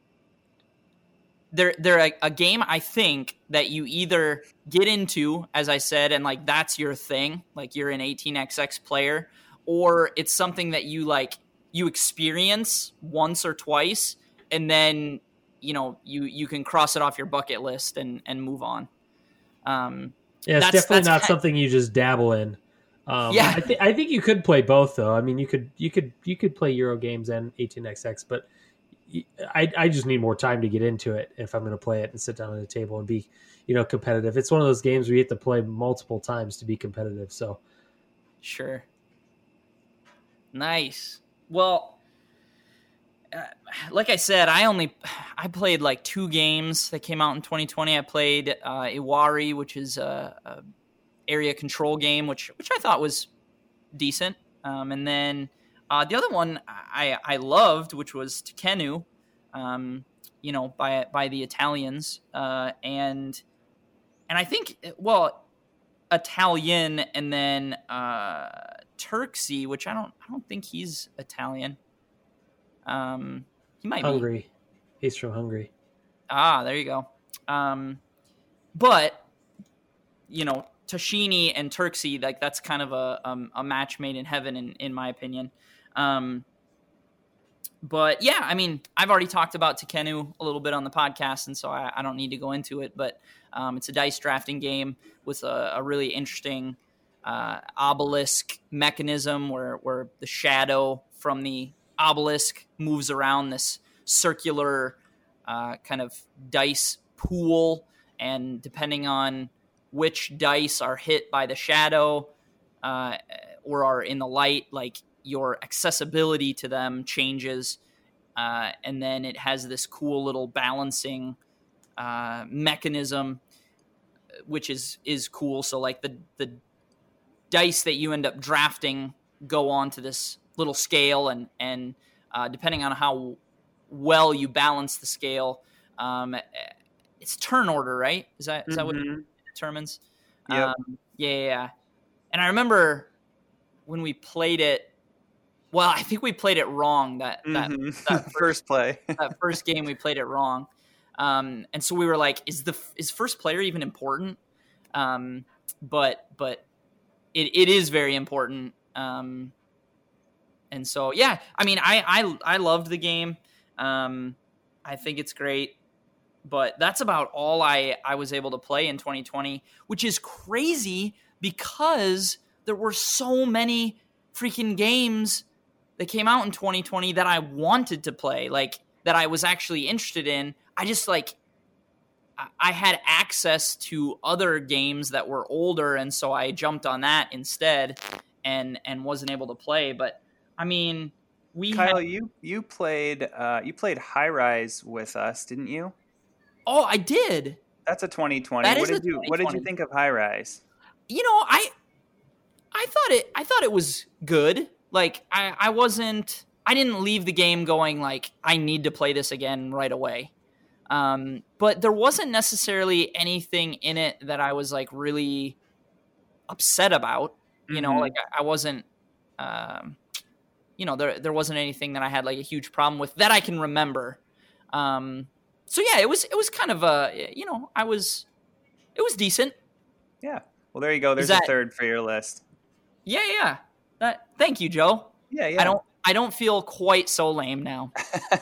they're a game, I think, that you either get into, as I said, and like that's your thing, like you're an 18xx player, or it's something that you experience once or twice, and then you can cross it off your bucket list and move on. Yeah, it's definitely not something you just dabble in. Yeah, I think you could play both though. I mean, you could play Euro games and 18xx, but I just need more time to get into it if I'm going to play it and sit down at a table and be, competitive. It's one of those games where you have to play multiple times to be competitive. So, sure. Nice. Well, like I said, I played like 2 games that came out in 2020. I played Iwari, which is a area control game, which I thought was decent. And then the other one I loved, which was Tekhenu, by the Italians, and I think Italian, and then Turksy, which I don't think he's Italian. He might be Hungary. He's from Hungary. There you go. But Tashini and Turksy, like that's kind of a match made in heaven, in my opinion. But yeah, I mean, I've already talked about Tekhenu a little bit on the podcast, and so I don't need to go into it. But it's a dice drafting game with a really interesting obelisk mechanism where the shadow from the obelisk moves around this circular kind of dice pool, and depending on which dice are hit by the shadow or are in the light, like your accessibility to them changes, and then it has this cool little balancing mechanism, which is cool. So like the dice that you end up drafting go onto this little scale, and depending on how well you balance the scale, it's turn order, right? Is that what it determines? Yep. Yeah. And I remember when we played it. Well, I think we played it wrong. That first play, that first game, we played it wrong, and so we were like, "Is first player even important?" But it is very important. And so yeah, I mean, I loved the game. I think it's great, but that's about all I was able to play in 2020, which is crazy because there were so many freaking games that came out in 2020 that I wanted to play, like that I was actually interested in. I just I had access to other games that were older, and so I jumped on that instead and wasn't able to play. But I mean, Kyle, you played High Rise with us, didn't you? Oh, I did. That's a 2020. What did you think of High Rise? I thought it was good. Like I didn't leave the game going like I need to play this again right away. But there wasn't necessarily anything in it that I was like really upset about. Like I wasn't there wasn't anything that I had like a huge problem with that I can remember. So yeah, it was kind of it was decent. Yeah. Well, there you go. There's a third for your list. Yeah. Thank you, Joe. Yeah. I don't feel quite so lame now.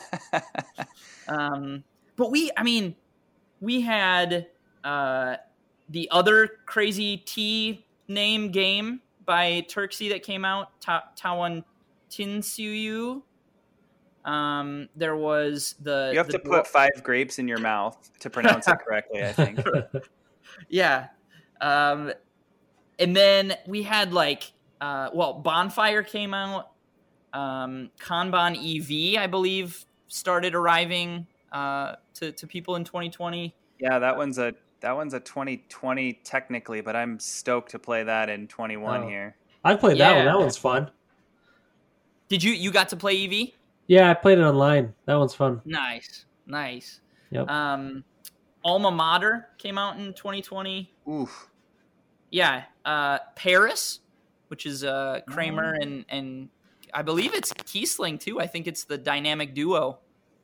But we had the other crazy T name game by Turksy that came out, Tawan Tinsuyu. There was you have to put 5 grapes in your mouth to pronounce it correctly, I think. Yeah. And then we had Bonfire came out. Kanban EV, I believe, started arriving to people in 2020. Yeah, that one's a That one's a 2020 technically, but I'm stoked to play that in 21 Oh. here. I played that one. Yeah. That one's fun. Did you got to play EV? Yeah, I played it online. That one's fun. Nice. Yep. Alma Mater came out in 2020. Oof. Yeah, Paris, which is Kramer and I believe it's Kiesling too. I think it's the dynamic duo.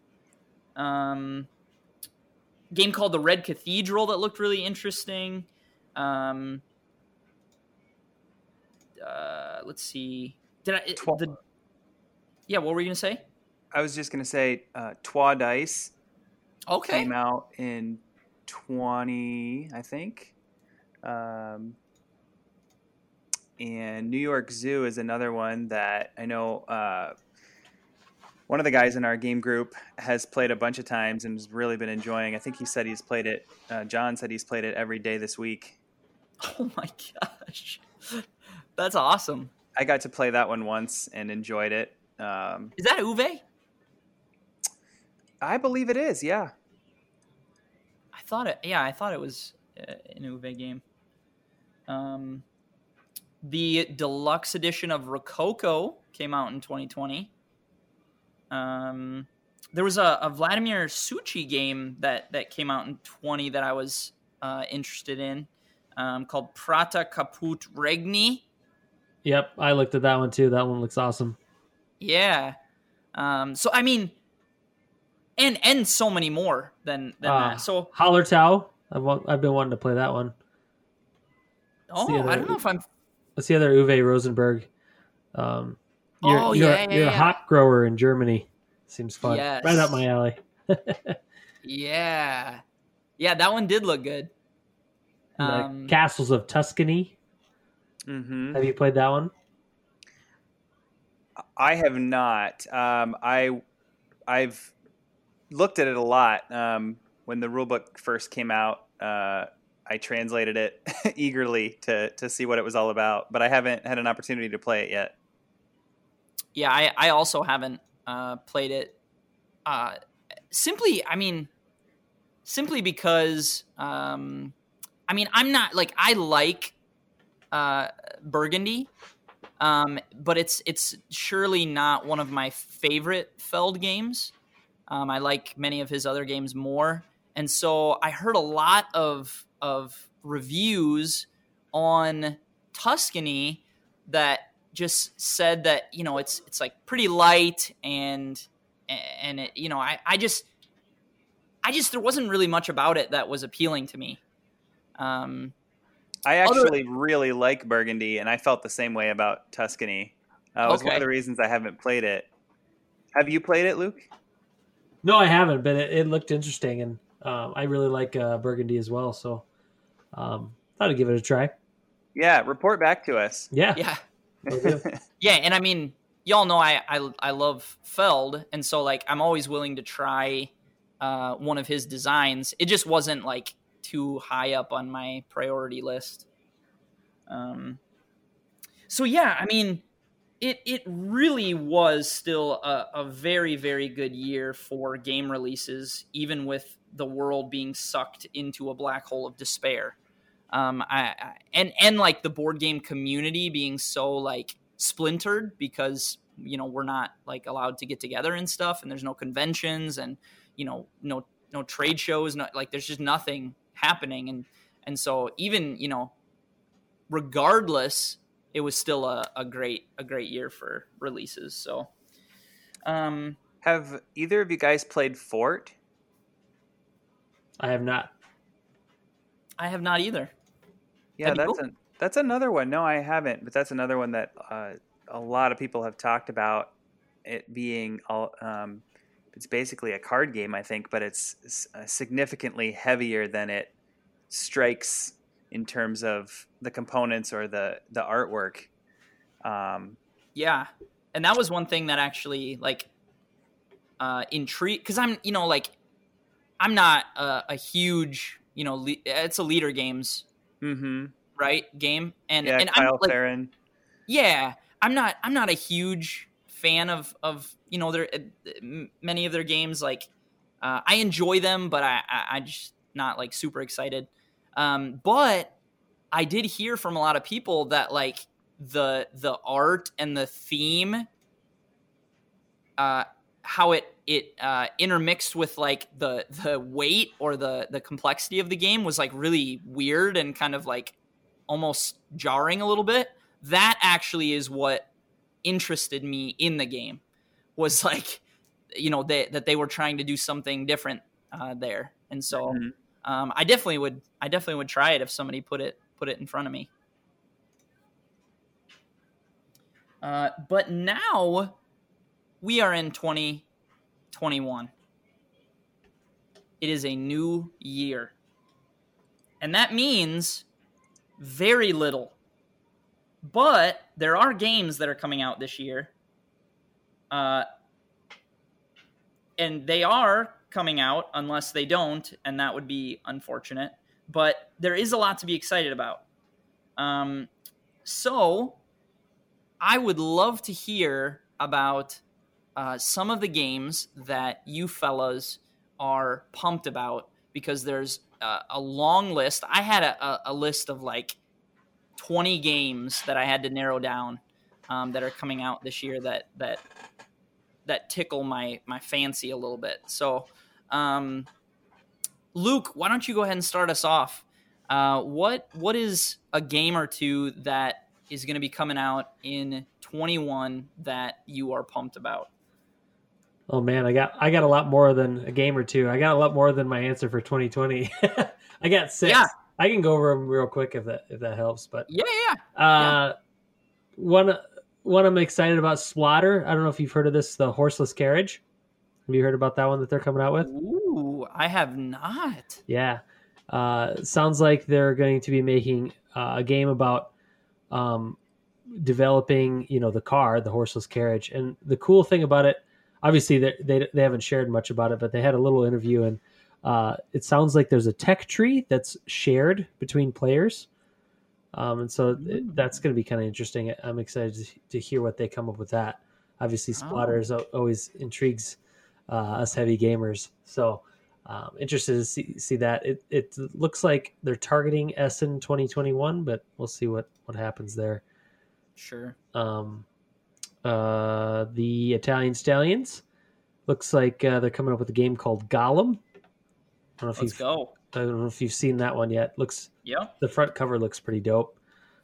Game called The Red Cathedral that looked really interesting. Let's see. Yeah, what were you gonna say? I was just gonna say, Twa Dice Okay. came out in 20, I think. And New York Zoo is another one that I know one of the guys in our game group has played a bunch of times and has really been enjoying. I think he said he's played it. John said he's played it every day this week. Oh my gosh, that's awesome. I got to play that one once and enjoyed it. Is that Uwe? I believe it is, yeah. I thought it was an Uwe game. The deluxe edition of Rococo came out in 2020. There was a Vladimir Suchy game that came out in 20 that I was interested in, called Prata Caput Regni. Yep, I looked at that one too. That one looks awesome. Yeah. So I mean, and so many more than that. So Hallertau, I've been wanting to play that one. I don't know if I'm. That's the other Uwe Rosenberg. You're a hop grower in Germany. Seems fun. Yes. Right up my alley. Yeah, that one did look good. The Castles of Tuscany. Mm-hmm. Have you played that one? I have not. I've looked at it a lot. When the rulebook first came out, I translated it eagerly to see what it was all about, but I haven't had an opportunity to play it yet. Yeah, I also haven't played it. Simply because I'm not like, I like Burgundy, but it's surely not one of my favorite Feld games. I like many of his other games more, and so I heard a lot of reviews on Tuscany that just said that, it's like pretty light and it, I just there wasn't really much about it that was appealing to me. I actually really like Burgundy, and I felt the same way about Tuscany. It was one of the reasons I haven't played it. Have you played it, Luke? No, I haven't, but it looked interesting, and I really like Burgundy as well, so thought I'd give it a try. Yeah, report back to us. Yeah. Yeah, and I mean, y'all know I love Feld, and so like I'm always willing to try one of his designs. It just wasn't like too high up on my priority list. So yeah, I mean, it really was still a very, very good year for game releases, even with the world being sucked into a black hole of despair. And like the board game community being so like splintered because, we're not like allowed to get together and stuff, and there's no conventions and, no trade shows, like there's just nothing happening. And so even, regardless, it was still a great year for releases. So, have either of you guys played Fort? I have not. I have not either. Yeah, that's another one. No, I haven't, but that's another one that a lot of people have talked about it being. It's basically a card game, I think, but it's significantly heavier than it strikes in terms of the components or the artwork. Yeah, and that was one thing that actually like intrigued, because I'm not a huge it's a Leader Games. Mm-hmm. Right, game, and Kyle Theron. Yeah, I'm not a huge fan of their many of their games. Like, I enjoy them, but I just not like super excited. But I did hear from a lot of people that like the art and the theme, how it intermixed with like the weight or the complexity of the game was like really weird and kind of like almost jarring a little bit. That actually is what interested me in the game, was like, you know, that they were trying to do something different there. And so I definitely would try it if somebody put it in front of me. But now we are in 2021. It is a new year. And that means very little. But there are games that are coming out this year. And they are coming out unless they don't, and that would be unfortunate. But there is a lot to be excited about. So I would love to hear about some of the games that you fellas are pumped about, because there's a long list. I had a list of like 20 games that I had to narrow down that are coming out this year that tickle my fancy a little bit. So, Luke, why don't you go ahead and start us off? What is a game or two that is going to be coming out in 21 that you are pumped about? Oh man, I got a lot more than a game or two. I got a lot more than my answer for 2020. I got 6. Yeah. I can go over them real quick if that helps. But yeah. One I'm excited about, Splotter. I don't know if you've heard of this, the horseless carriage. Have you heard about that one that they're coming out with? Ooh, I have not. Yeah. Sounds like they're going to be making a game about developing, the car, the horseless carriage. And the cool thing about it, obviously they haven't shared much about it, but they had a little interview, and it sounds like there's a tech tree that's shared between players. And so that's going to be kind of interesting. I'm excited to hear what they come up with that. Obviously, Splotter always intrigues us heavy gamers. So interested to see that. It looks like they're targeting Essen 2021, but we'll see what happens there. Sure. The Italian Stallions looks like they're coming up with a game called Gollum. Let's go. I don't know if you've seen that one yet. The front cover looks pretty dope.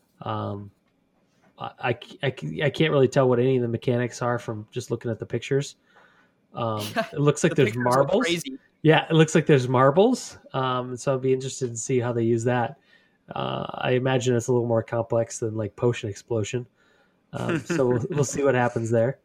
I can't really tell what any of the mechanics are from just looking at the pictures. It looks like there's marbles. Yeah, it looks like there's marbles. So I'd be interested to see how they use that. I imagine it's a little more complex than like Potion Explosion. So we'll see what happens there.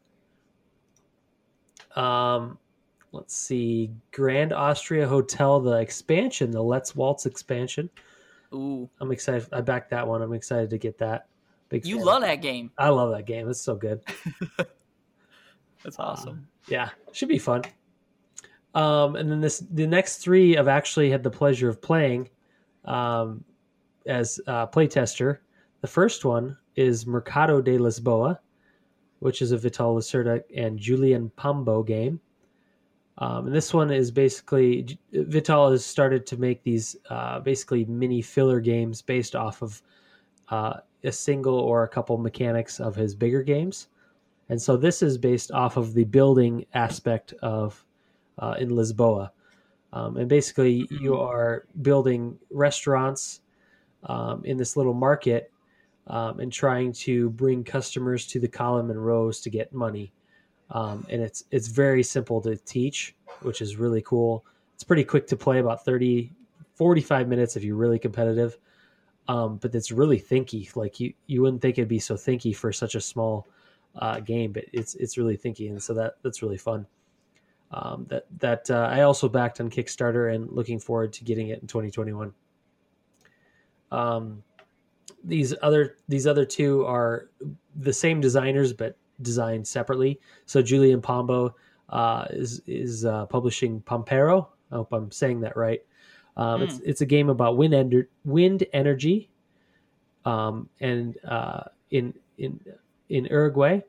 Let's see, Grand Austria Hotel, the expansion, the Let's Waltz expansion. Ooh, I'm excited. I backed that one. I'm excited to get that. You love that game. I love that game. It's so good. That's awesome. Yeah, should be fun. And then the next 3 I've actually had the pleasure of playing as a playtester. The first one is Mercado de Lisboa, which is a Vital Lacerda and Julian Pombo game. And this one is basically, Vital has started to make these basically mini filler games based off of a single or a couple mechanics of his bigger games. And so this is based off of the building aspect of in Lisboa. And basically you are building restaurants in this little market and trying to bring customers to the column and rows to get money. And it's very simple to teach, which is really cool. It's pretty quick to play, about 45 minutes if you're really competitive. But it's really thinky. Like you wouldn't think it'd be so thinky for such a small game, but it's really thinky. And so that's really fun. I also backed on Kickstarter and looking forward to getting it in 2021. These other 2 are the same designers, but designed separately. So Julian Pombo is publishing Pampero. I hope I'm saying that right. It's a game about wind energy, and in Uruguay,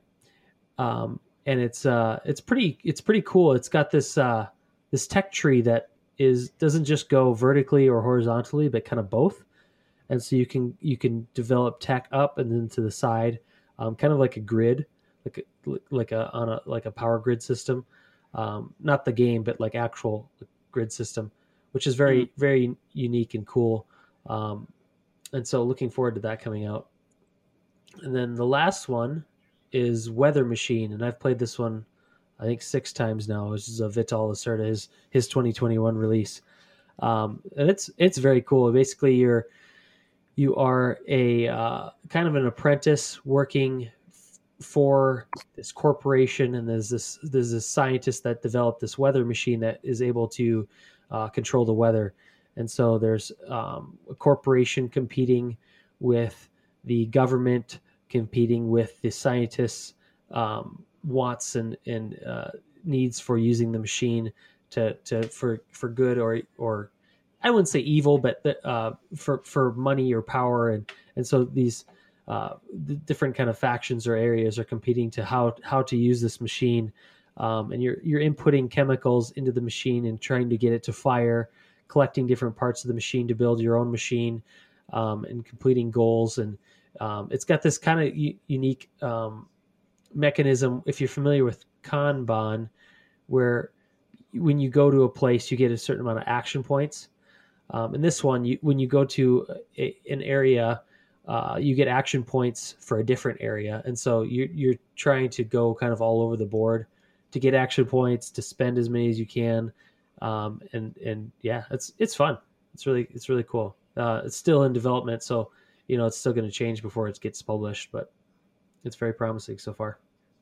and it's pretty cool. It's got this tech tree that doesn't just go vertically or horizontally, but kind of both. And so you can develop tech up and then to the side, kind of like a grid, like a power grid system, not the game, but like actual grid system, which is very unique and cool. And so looking forward to that coming out. And then the last one is Weather Machine, and I've played this one I think 6 times now. This is a Vital Lacerda, his 2021 release, and it's very cool. Basically, you are a kind of an apprentice working for this corporation, and there's this scientist that developed this weather machine that is able to control the weather. And so there's a corporation competing with the government, competing with the scientists' wants and needs for using the machine for good or I wouldn't say evil, but for money or power, and so these the different kind of factions or areas are competing to how to use this machine, and you're inputting chemicals into the machine and trying to get it to fire, collecting different parts of the machine to build your own machine, and completing goals. And it's got this kind of unique mechanism, if you're familiar with Kanban, where when you go to a place, you get a certain amount of action points. In this one, when you go to an area, you get action points for a different area. And so you're trying to go kind of all over the board to get action points, to spend as many as you can. And yeah, it's fun. It's really cool. It's still in development, so it's still going to change before it gets published, but it's very promising so far.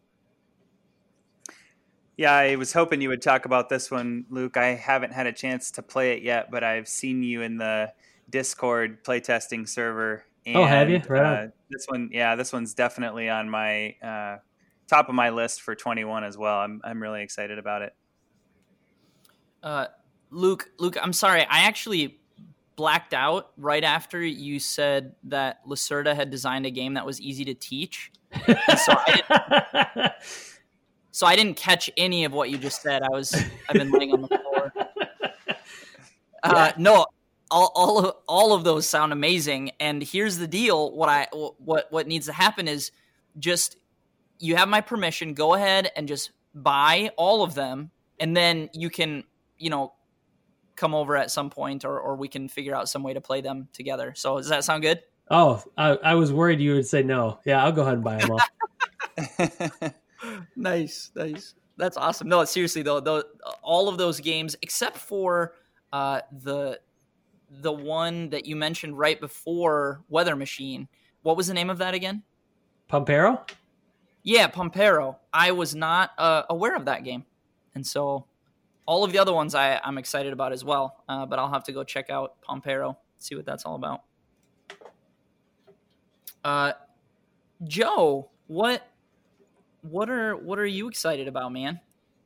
Yeah, I was hoping you would talk about this one, Luke. I haven't had a chance to play it yet, but I've seen you in the Discord playtesting server. And, have you? Right on. This one's definitely on my top of my list for 21 as well. I'm really excited about it. Luke, I'm sorry. I actually blacked out right after you said that Lacerda had designed a game that was easy to teach. So I didn't catch any of what you just said. I've been laying on the floor. No, all of those sound amazing. And here's the deal: what needs to happen is just you have my permission. Go ahead and just buy all of them, and then you can come over at some point, or we can figure out some way to play them together. So does that sound good? Oh, I was worried you would say no. Yeah, I'll go ahead and buy them all. Nice. That's awesome. No, seriously though, all of those games except for the one that you mentioned right before Weather Machine. What was the name of that again? Pampero? Yeah, Pampero. I was not aware of that game, and so all of the other ones I'm excited about as well. But I'll have to go check out Pampero, see what that's all about. Joe, what are you excited about, man?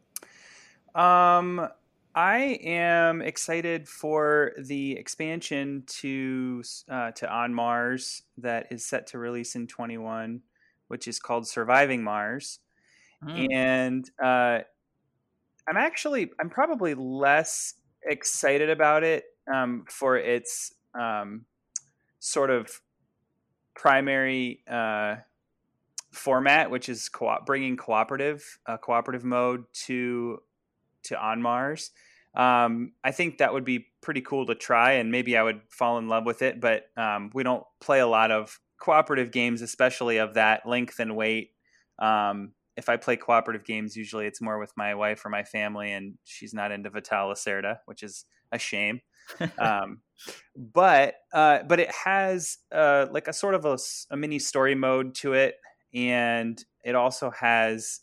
I am excited for the expansion to On Mars that is set to release in 21, which is called Surviving Mars. And I'm probably less excited about it for its sort of primary format, which is bringing cooperative mode to On Mars. I think that would be pretty cool to try, and maybe I would fall in love with it. But we don't play a lot of cooperative games, especially of that length and weight. If I play cooperative games, usually it's more with my wife or my family, and she's not into Vital Lacerda, which is a shame. But it has like a sort of a mini story mode to it. And it also has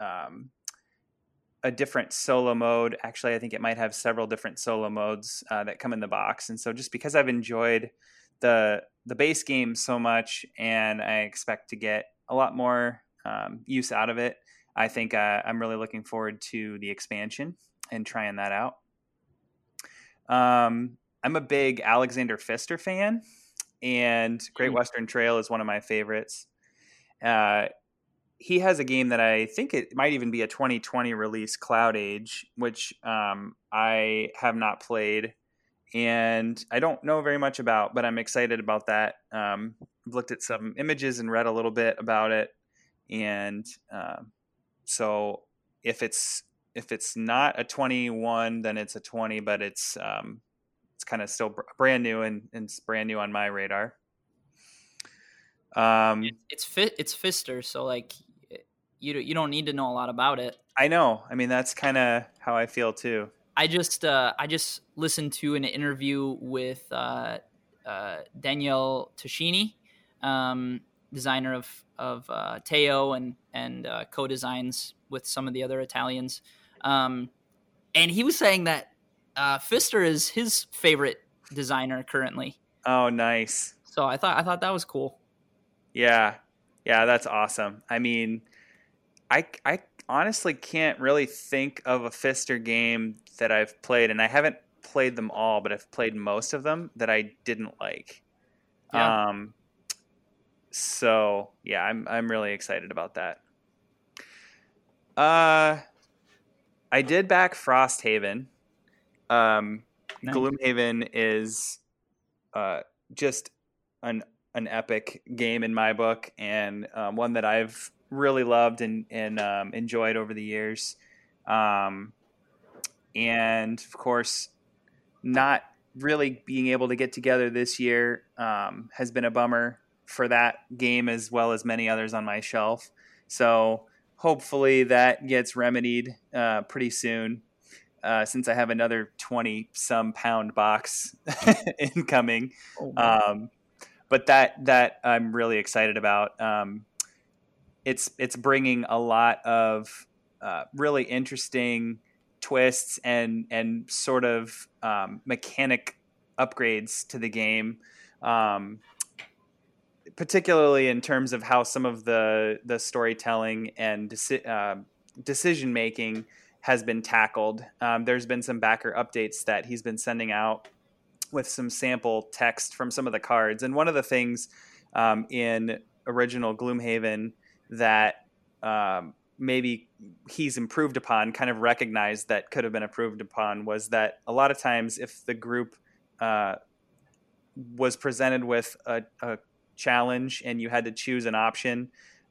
a different solo mode. Actually, I think it might have several different solo modes that come in the box. And so just because I've enjoyed the base game so much, and I expect to get a lot more use out of it, I think I'm really looking forward to the expansion and trying that out. I'm a big Alexander Pfister fan, and Great Western Trail is one of my favorites. he has a game that I think it might even be a 2020 release, Cloud Age, which I have not played and I don't know very much about, but I'm excited about that. I've looked at some images and read a little bit about it, and so if it's not a 21, then it's a 20, but it's kind of still brand new, and it's brand new on my radar. It's Fister, so like you don't need to know a lot about it. I know. I mean, that's kind of how I feel too. I just listened to an interview with Daniele Tascini, designer of Teo and co-designs with some of the other Italians, and he was saying that Fister is his favorite designer currently. Oh, nice. So I thought that was cool. Yeah, that's awesome. I mean, I honestly can't really think of a Fister game that I've played, and I haven't played them all, but I've played most of them that I didn't like. Yeah. So yeah, I'm really excited about that. I did back Frosthaven. Nice. Gloomhaven is just an epic game in my book, and one that I've really loved and enjoyed over the years. And of course, not really being able to get together this year has been a bummer for that game, as well as many others on my shelf. So hopefully that gets remedied pretty soon, since I have another 20-some pound box incoming. Oh, but that I'm really excited about. It's bringing a lot of really interesting twists and sort of mechanic upgrades to the game, particularly in terms of how some of the storytelling and decision making has been tackled. There's been some backer updates that he's been sending out with some sample text from some of the cards, and one of the things in original Gloomhaven that maybe he's improved upon, kind of recognized that could have been improved upon, was that a lot of times if the group was presented with a challenge and you had to choose an option,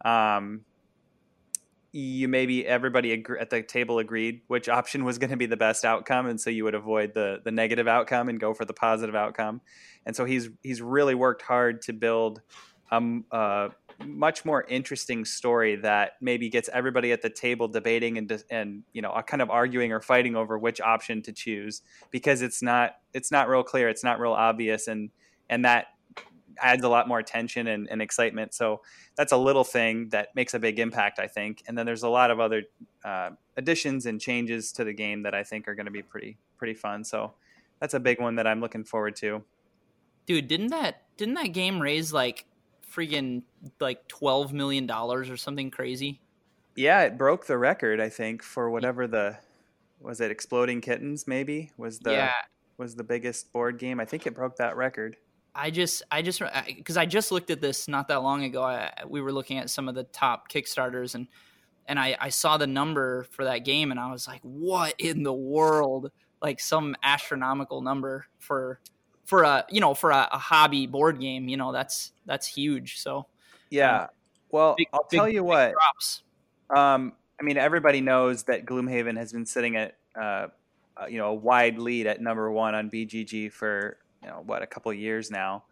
you maybe everybody at the table agreed which option was going to be the best outcome, and so you would avoid the negative outcome and go for the positive outcome. And so he's really worked hard to build a much more interesting story that maybe gets everybody at the table debating and kind of arguing or fighting over which option to choose, because it's not real clear, it's not real obvious, and that adds a lot more tension and excitement. So that's a little thing that makes a big impact, I think. And then there's a lot of other additions and changes to the game that I think are going to be pretty fun. So that's a big one that I'm looking forward to. Dude, didn't that game raise like freaking like $12 million or something crazy? Yeah, it broke the record, I think, for whatever was it Exploding Kittens maybe was the biggest board game. I think it broke that record. Because I just looked at this not that long ago. We were looking at some of the top Kickstarters, and I saw the number for that game, and I was like, what in the world? Like some astronomical number for a hobby board game. That's huge. So yeah. Well, I'll tell you what. Props. I mean, everybody knows that Gloomhaven has been sitting at a wide lead at number 1 on BGG for a couple of years now.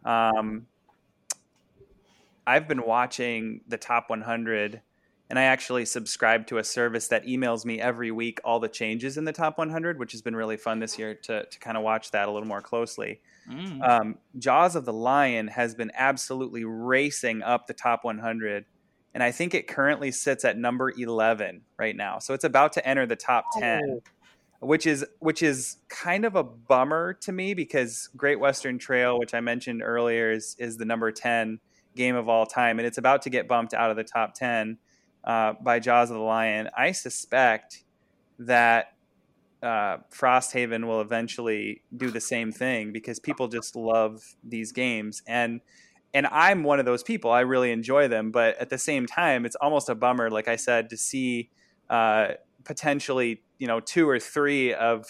I've been watching the top 100, and I actually subscribe to a service that emails me every week all the changes in the top 100, which has been really fun this year to kind of watch that a little more closely. Jaws of the Lion has been absolutely racing up the top 100, and I think it currently sits at number 11 right now. So it's about to enter the top 10. Which is kind of a bummer to me, because Great Western Trail, which I mentioned earlier, is the number 10 game of all time, and it's about to get bumped out of the top 10 by Jaws of the Lion. I suspect that Frosthaven will eventually do the same thing, because people just love these games, and I'm one of those people. I really enjoy them, but at the same time, it's almost a bummer, like I said, to see potentially, 2 or 3 of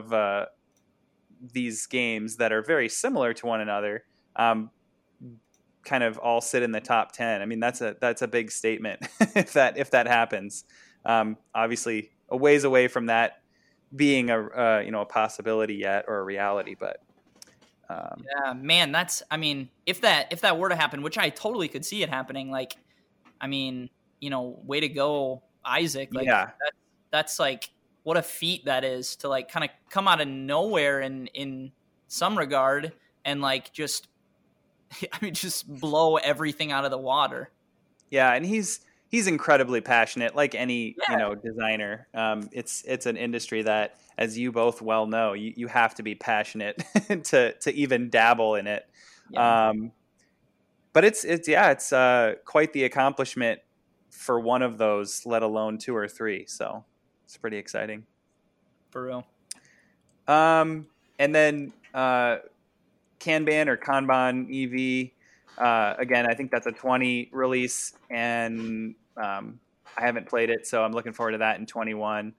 these games that are very similar to one another, kind of all sit in the top 10. I mean, that's a big statement if that happens. Obviously, a ways away from that being a possibility yet, or a reality, but. Yeah, man, if that were to happen, which I totally could see it happening, like, I mean, way to go, Isaac. Like, yeah, that's like, what a feat that is to like kind of come out of nowhere in some regard and like just blow everything out of the water. Yeah, and he's incredibly passionate, like any designer. It's an industry that, as you both well know, you have to be passionate to even dabble in it. Yeah. But it's quite the accomplishment for one of those, let alone 2 or 3. So it's pretty exciting. For real. And then Kanban or Kanban EV. Again, I think that's a 20 release, and I haven't played it, so I'm looking forward to that in 21.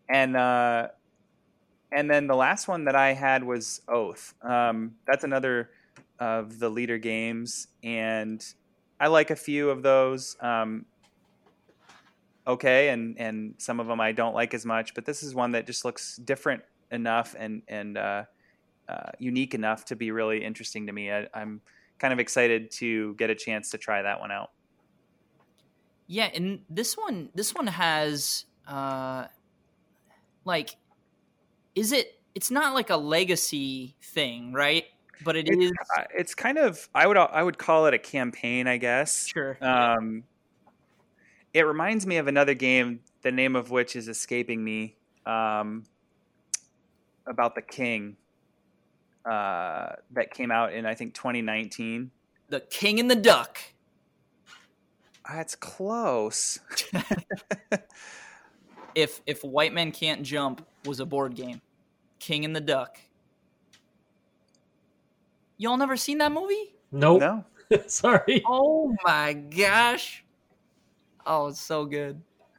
And then the last one that I had was Oath. That's another of the leader games, and I like a few of those. Okay, and some of them I don't like as much, but this is one that just looks different enough and unique enough to be really interesting to me. I'm kind of excited to get a chance to try that one out. Yeah, and this one has like, it's not like a legacy thing, right? But it's kind of, I would call it a campaign, I guess. Sure. It reminds me of another game, the name of which is escaping me, about the king. That came out in, I think, 2019. The King and the Duck. That's close. If White Men Can't Jump was a board game, King and the Duck. Y'all never seen that movie? Nope. No. Sorry. Oh my gosh. Oh, it's so good.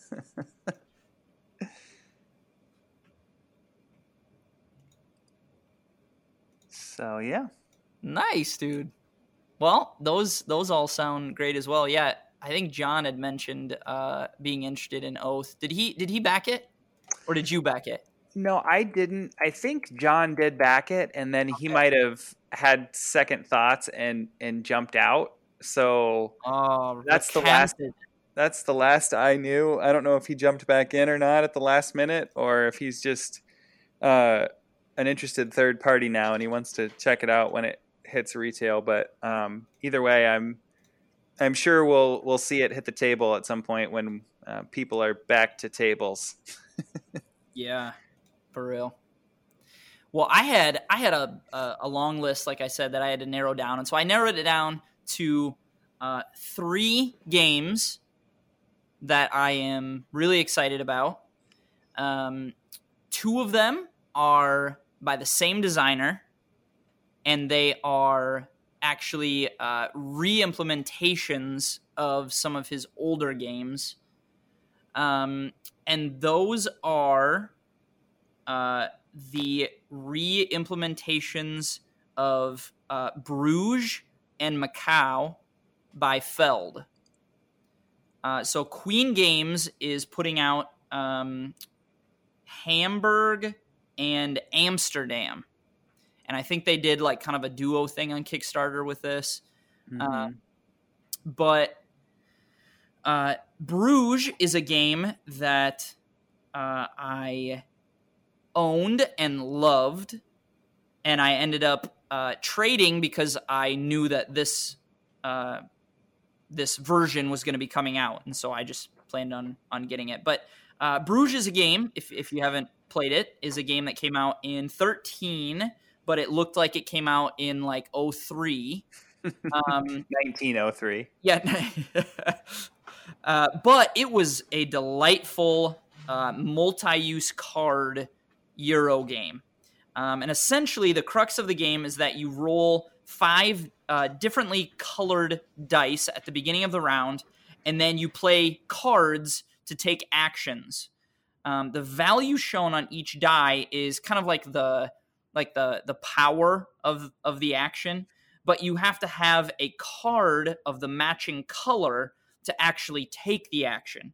So yeah, nice, dude. Well, those all sound great as well. Yeah, I think John had mentioned being interested in Oath. Did he back it, or did you back it? No, I didn't. I think John did back it, and then he might have had second thoughts and jumped out. So that's the last. That's the last I knew. I don't know if he jumped back in or not at the last minute, or if he's just an interested third party now and he wants to check it out when it hits retail. But either way, I'm sure we'll see it hit the table at some point when people are back to tables. Yeah, for real. Well, I had a long list, like I said, that I had to narrow down, and so I narrowed it down to 3 games that I am really excited about. 2 of them are by the same designer, and they are actually re-implementations of some of his older games. And those are the re-implementations of Bruges and Macau by Feld. So Queen Games is putting out Hamburg and Amsterdam. And I think they did like kind of a duo thing on Kickstarter with this. Mm-hmm. But Bruges is a game that I owned and loved. And I ended up trading because I knew that this version was going to be coming out. And so I just planned on getting it. But Bruges is a game, if you haven't played it, is a game that came out in 2013, but it looked like it came out in like 2003. 1903. Yeah. But it was a delightful multi-use card Euro game. And essentially the crux of the game is that you roll 5 differently colored dice at the beginning of the round, and then you play cards to take actions. The value shown on each die is kind of like the power of the action, but you have to have a card of the matching color to actually take the action.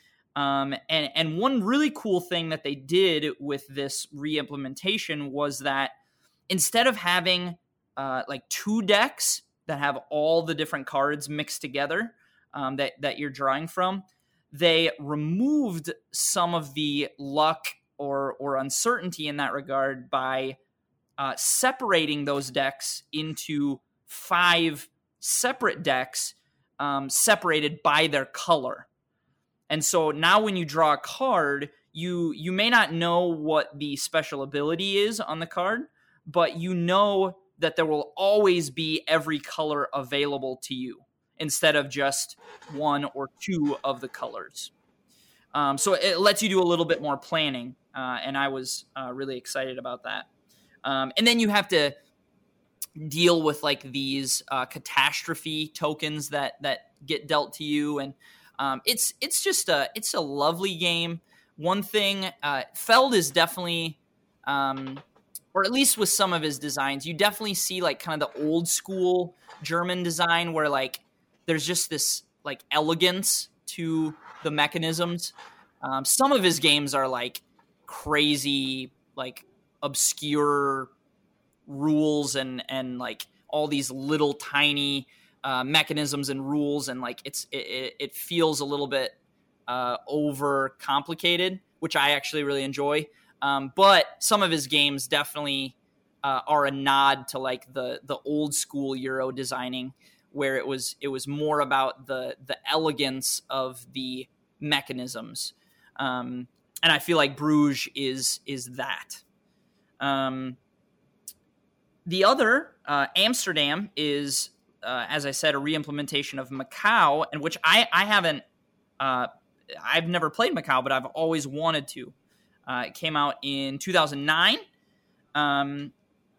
And one really cool thing that they did with this re-implementation was that instead of having like 2 decks that have all the different cards mixed together that you're drawing from, they removed some of the luck or uncertainty in that regard by separating those decks into 5 separate decks separated by their color. And so now when you draw a card, you may not know what the special ability is on the card, but you know that there will always be every color available to you instead of just 1 or 2 of the colors. So it lets you do a little bit more planning, and I was really excited about that. And then you have to deal with like these catastrophe tokens that get dealt to you, and it's just it's a lovely game. One thing, Feld is definitely, or at least with some of his designs, you definitely see like kind of the old school German design where like there's just this like elegance to the mechanisms. Some of his games are like crazy, like obscure rules and like all these little tiny mechanisms and rules, and like it feels a little bit over complicated, which I actually really enjoy. But some of his games definitely are a nod to like the old school Euro designing, where it was more about the elegance of the mechanisms. And I feel like Bruges is that. The other, Amsterdam, is, as I said, a re-implementation of Macau, and which I haven't, I've never played Macau, but I've always wanted to. It came out in 2009. I'm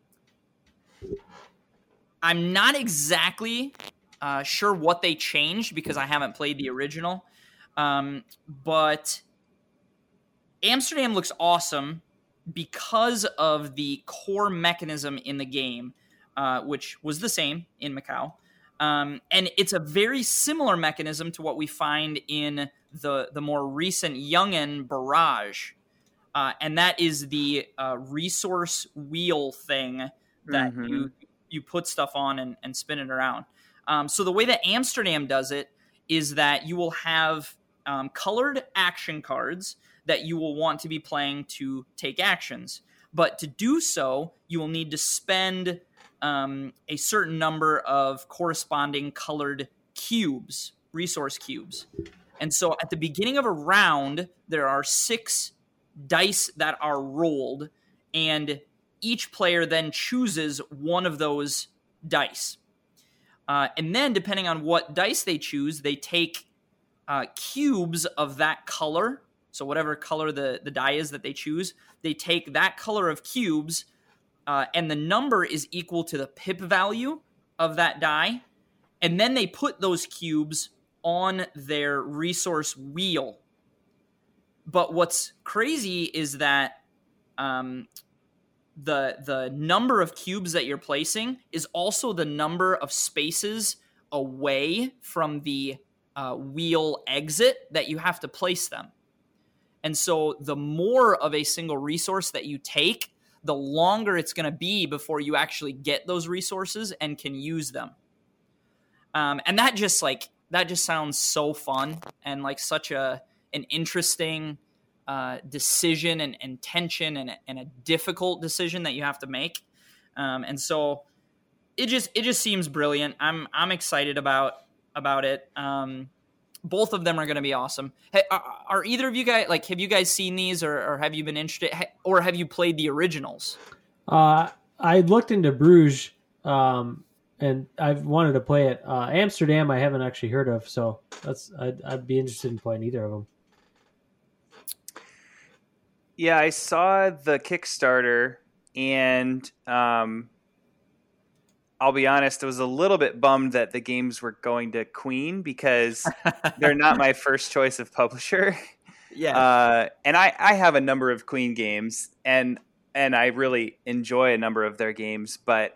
not exactly sure what they changed because I haven't played the original, but Amsterdam looks awesome because of the core mechanism in the game, which was the same in Macau. And it's a very similar mechanism to what we find in the more recent Youngen Barrage. And that is the resource wheel thing that you put stuff on and spin it around. So the way that Amsterdam does it is that you will have colored action cards that you will want to be playing to take actions. But to do so, you will need to spend a certain number of corresponding colored cubes, resource cubes. And so at the beginning of a round, there are 6 dice that are rolled, and each player then chooses one of those dice. And then depending on what dice they choose, they take cubes of that color. So whatever color the die is that they choose, they take that color of cubes, and the number is equal to the pip value of that die. And then they put those cubes on their resource wheel. But what's crazy is that the number of cubes that you're placing is also the number of spaces away from the wheel exit that you have to place them. And so the more of a single resource that you take, the longer it's going to be before you actually get those resources and can use them. And that just sounds so fun and like such an interesting decision and tension and a difficult decision that you have to make. And so it just seems brilliant. I'm excited about it. Both of them are going to be awesome. Hey, are either of you guys, like, have you guys seen these or have you been interested, or have you played the originals? I looked into Bruges, and I've wanted to play it. Amsterdam, I haven't actually heard of, so I'd be interested in playing either of them. Yeah, I saw the Kickstarter, and I'll be honest, I was a little bit bummed that the games were going to Queen because they're not my first choice of publisher. Yeah. And I have a number of Queen games, and I really enjoy a number of their games, but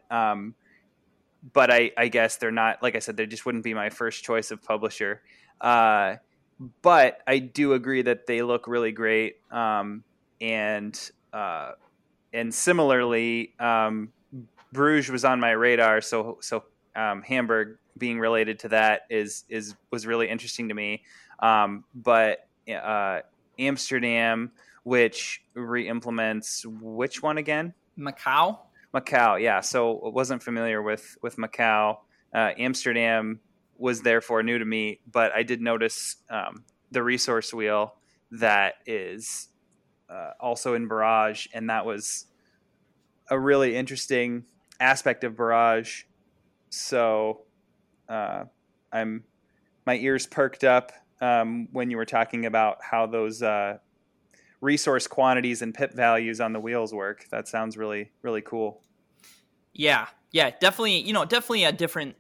I guess they're not, like I said, they just wouldn't be my first choice of publisher. But I do agree that they look really great. And similarly, Bruges was on my radar. So Hamburg being related to that was really interesting to me. But Amsterdam, which re-implements which one again? Macau, yeah. So I wasn't familiar with Macau. Amsterdam was therefore new to me, but I did notice the resource wheel that is also in Barrage, and that was a really interesting aspect of Barrage. So my ears perked up when you were talking about how those resource quantities and pip values on the wheels work. That sounds really, really cool. Yeah, definitely. Definitely a different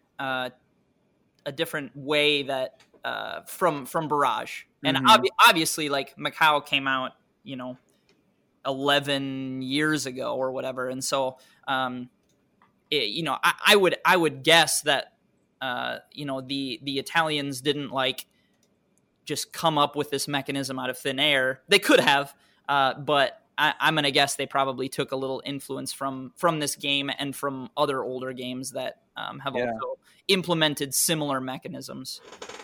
way that from Barrage, and obviously, like Macau came out, 11 years ago or whatever, and so I would guess that the Italians didn't like just come up with this mechanism out of thin air. They could have, but I'm going to guess they probably took a little influence from this game and from other older games that have also implemented similar mechanisms.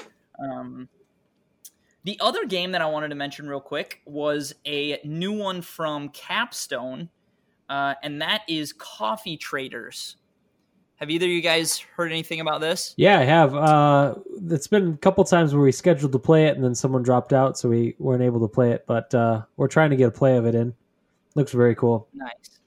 The other game that I wanted to mention real quick was a new one from Capstone, and that is Coffee Traders. Have either of you guys heard anything about this? Yeah, I have. It's been a couple times where we scheduled to play it and then someone dropped out, so we weren't able to play it. But we're trying to get a play of it in. Looks very cool. Nice.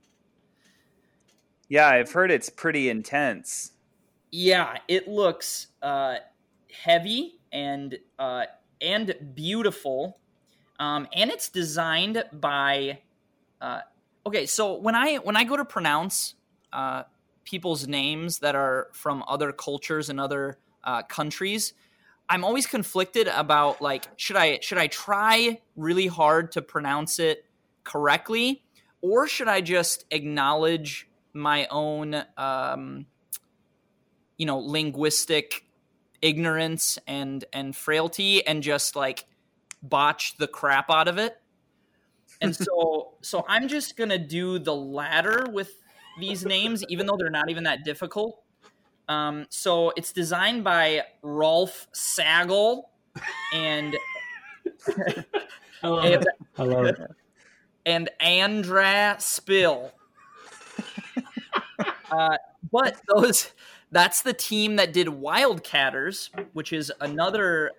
Yeah, I've heard it's pretty intense. Yeah, it looks heavy and beautiful, and it's designed by. Okay, so when I go to pronounce people's names that are from other cultures and other countries, I'm always conflicted about, like, should I try really hard to pronounce it correctly, or should I just acknowledge my own linguistic ignorance and frailty and just like botch the crap out of it. And so I'm just gonna do the latter with these names, even though they're not even that difficult. So it's designed by Rolf Sagel and I love it. And Andra Spill. But that's the team that did Wildcatters, which is another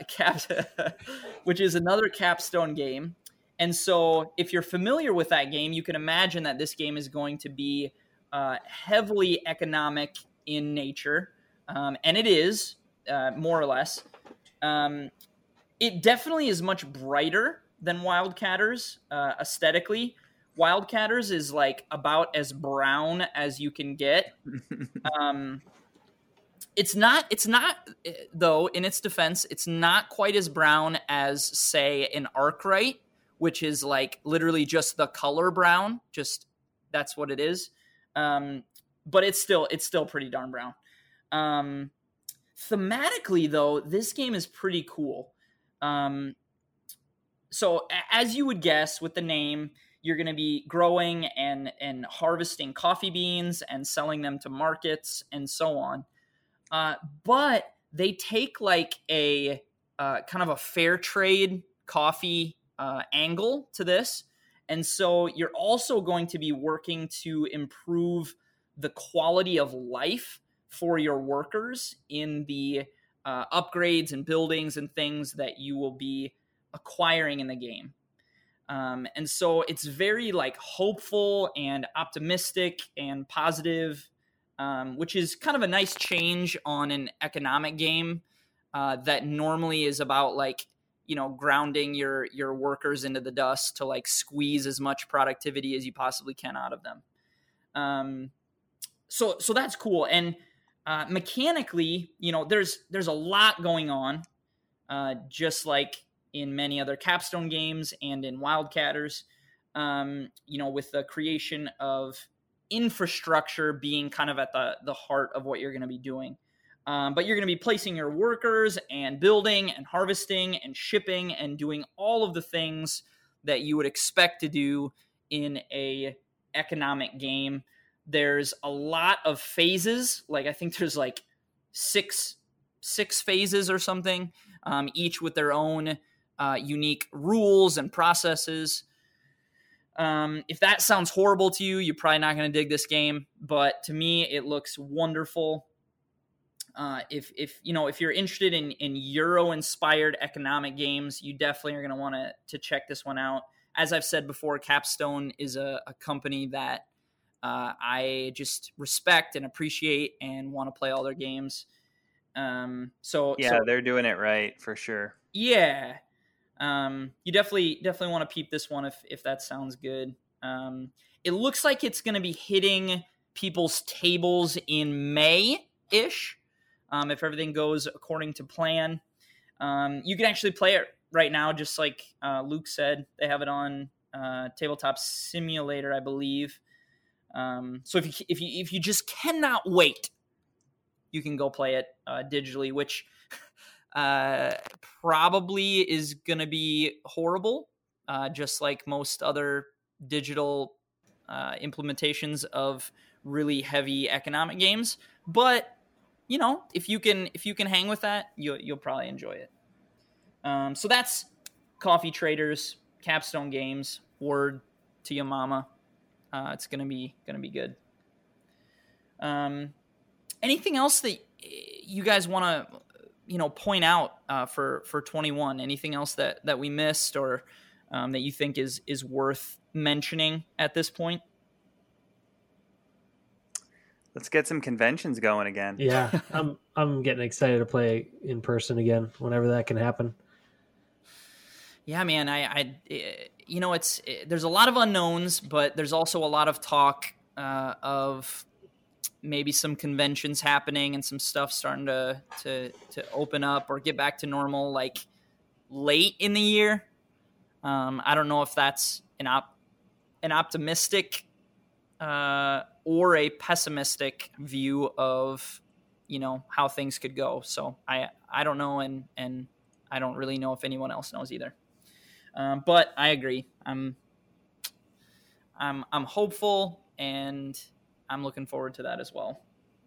Capstone game. And so if you're familiar with that game, you can imagine that this game is going to be heavily economic in nature. And it is, more or less. It definitely is much brighter than Wildcatters aesthetically. Wildcatters is like about as brown as you can get. It's not though, in its defense, it's not quite as brown as, say, an Arkwright, which is like literally just the color brown. Just that's what it is. But it's still pretty darn brown. Thematically though, this game is pretty cool. So as you would guess with the name, you're going to be growing and harvesting coffee beans and selling them to markets and so on. But they take like a kind of a fair trade coffee angle to this. And so you're also going to be working to improve the quality of life for your workers in the upgrades and buildings and things that you will be acquiring in the game. And so it's very like hopeful and optimistic and positive, which is kind of a nice change on an economic game that normally is about like, grounding your workers into the dust to like squeeze as much productivity as you possibly can out of them. so that's cool. And mechanically, there's a lot going on, just like in many other Capstone games and in Wildcatters, with the creation of infrastructure being kind of at the heart of what you're going to be doing. But you're going to be placing your workers and building and harvesting and shipping and doing all of the things that you would expect to do in a economic game. There's a lot of phases. Like, I think there's like six phases or something, each with their own unique rules and processes. If that sounds horrible to you, you're probably not going to dig this game. But to me, it looks wonderful. If you're interested in Euro-inspired economic games, you definitely are going to want to check this one out. As I've said before, Capstone is a company that I just respect and appreciate and want to play all their games. So they're doing it right for sure. Yeah. You definitely want to peep this one if that sounds good. It looks like it's going to be hitting people's tables in May-ish. If everything goes according to plan. You can actually play it right now, just like Luke said. They have it on Tabletop Simulator, I believe. So if you just cannot wait, you can go play it digitally, which probably is going to be horrible, just like most other digital implementations of really heavy economic games. But if you can hang with that, you'll probably enjoy it. So that's Coffee Traders, Capstone Games. Word to your mama. It's gonna be good. Anything else that you guys want to point out for 21? Anything else that we missed or that you think is worth mentioning at this point? Let's get some conventions going again. Yeah, I'm getting excited to play in person again whenever that can happen. Yeah, man, there's a lot of unknowns, but there's also a lot of talk of maybe some conventions happening and some stuff starting to open up or get back to normal, like late in the year. I don't know if that's an optimistic or a pessimistic view of, how things could go. So I don't know. And I don't really know if anyone else knows either. But I agree. I'm hopeful and I'm looking forward to that as well.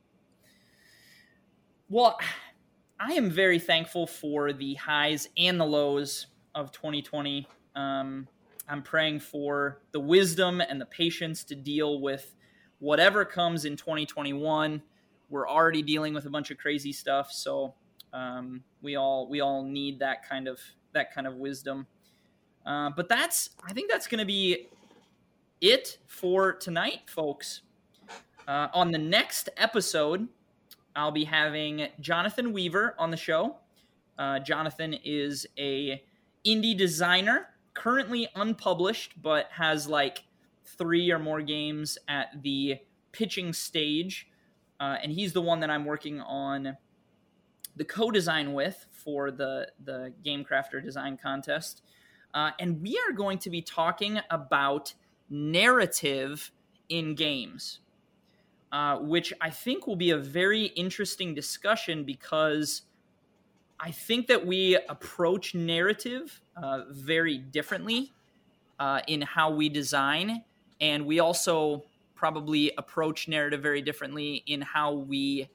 Well, I am very thankful for the highs and the lows of 2020. I'm praying for the wisdom and the patience to deal with whatever comes in 2021. We're already dealing with a bunch of crazy stuff, so we all need that kind of wisdom. But I think that's going to be it for tonight, folks. On the next episode, I'll be having Jonathan Weaver on the show. Jonathan is a indie designer, currently unpublished, but has like 3 or more games at the pitching stage. And he's the one that I'm working on the co-design with for the Game Crafter Design Contest. And we are going to be talking about narrative in games, which I think will be a very interesting discussion because I think that we approach narrative very differently in how we design, and we also probably approach narrative very differently in how we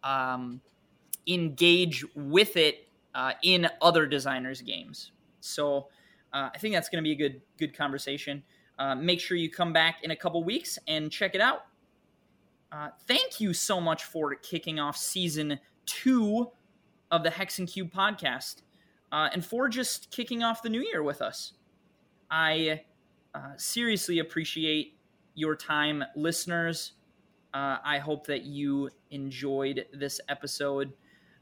engage with it in other designers' games. So I think that's going to be a good conversation. Make sure you come back in a couple weeks and check it out. Thank you so much for kicking off season 2 of the Hex and Cube podcast, and for just kicking off the new year with us. I seriously appreciate your time, listeners. I hope that you enjoyed this episode.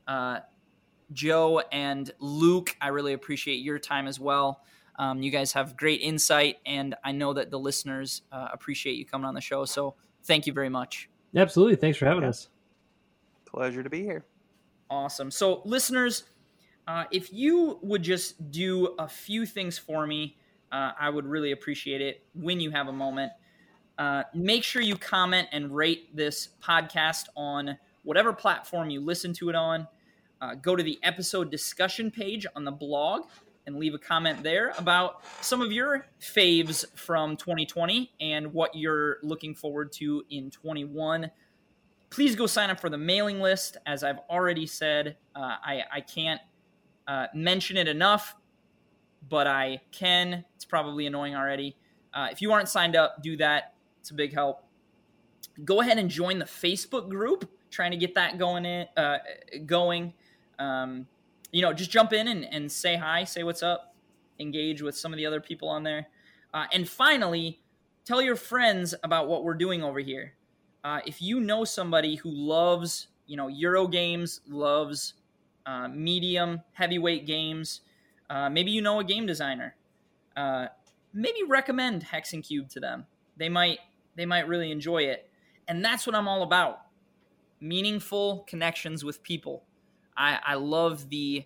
Joe and Luke, I really appreciate your time as well. You guys have great insight, and I know that the listeners appreciate you coming on the show, so thank you very much. Absolutely. Thanks for having us. Pleasure to be here. Awesome. So, listeners, if you would just do a few things for me, I would really appreciate it when you have a moment. Make sure you comment and rate this podcast on whatever platform you listen to it on. Go to the episode discussion page on the blog and leave a comment there about some of your faves from 2020 and what you're looking forward to in 21. Please go sign up for the mailing list. As I've already said, I can't mention it enough, but I can. It's probably annoying already. If you aren't signed up, do that. It's a big help. Go ahead and join the Facebook group. Trying to get that going. Just jump in and say hi, say what's up, engage with some of the other people on there. And finally, tell your friends about what we're doing over here. If you know somebody who loves, Euro games, loves medium, heavyweight games, maybe you know a game designer, maybe recommend Hex and Cube to them. They might really enjoy it. And that's what I'm all about. Meaningful connections with people. I love the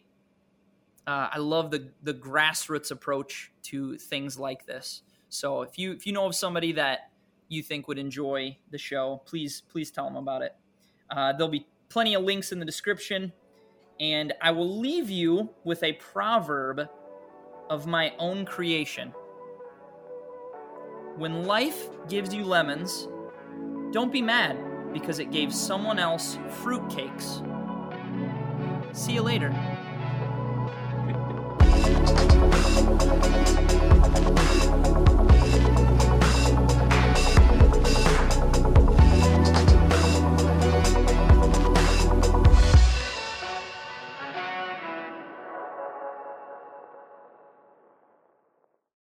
grassroots approach to things like this. So if you know of somebody that you think would enjoy the show, please tell them about it. There'll be plenty of links in the description, and I will leave you with a proverb of my own creation. When life gives you lemons, don't be mad because it gave someone else fruitcakes. See you later.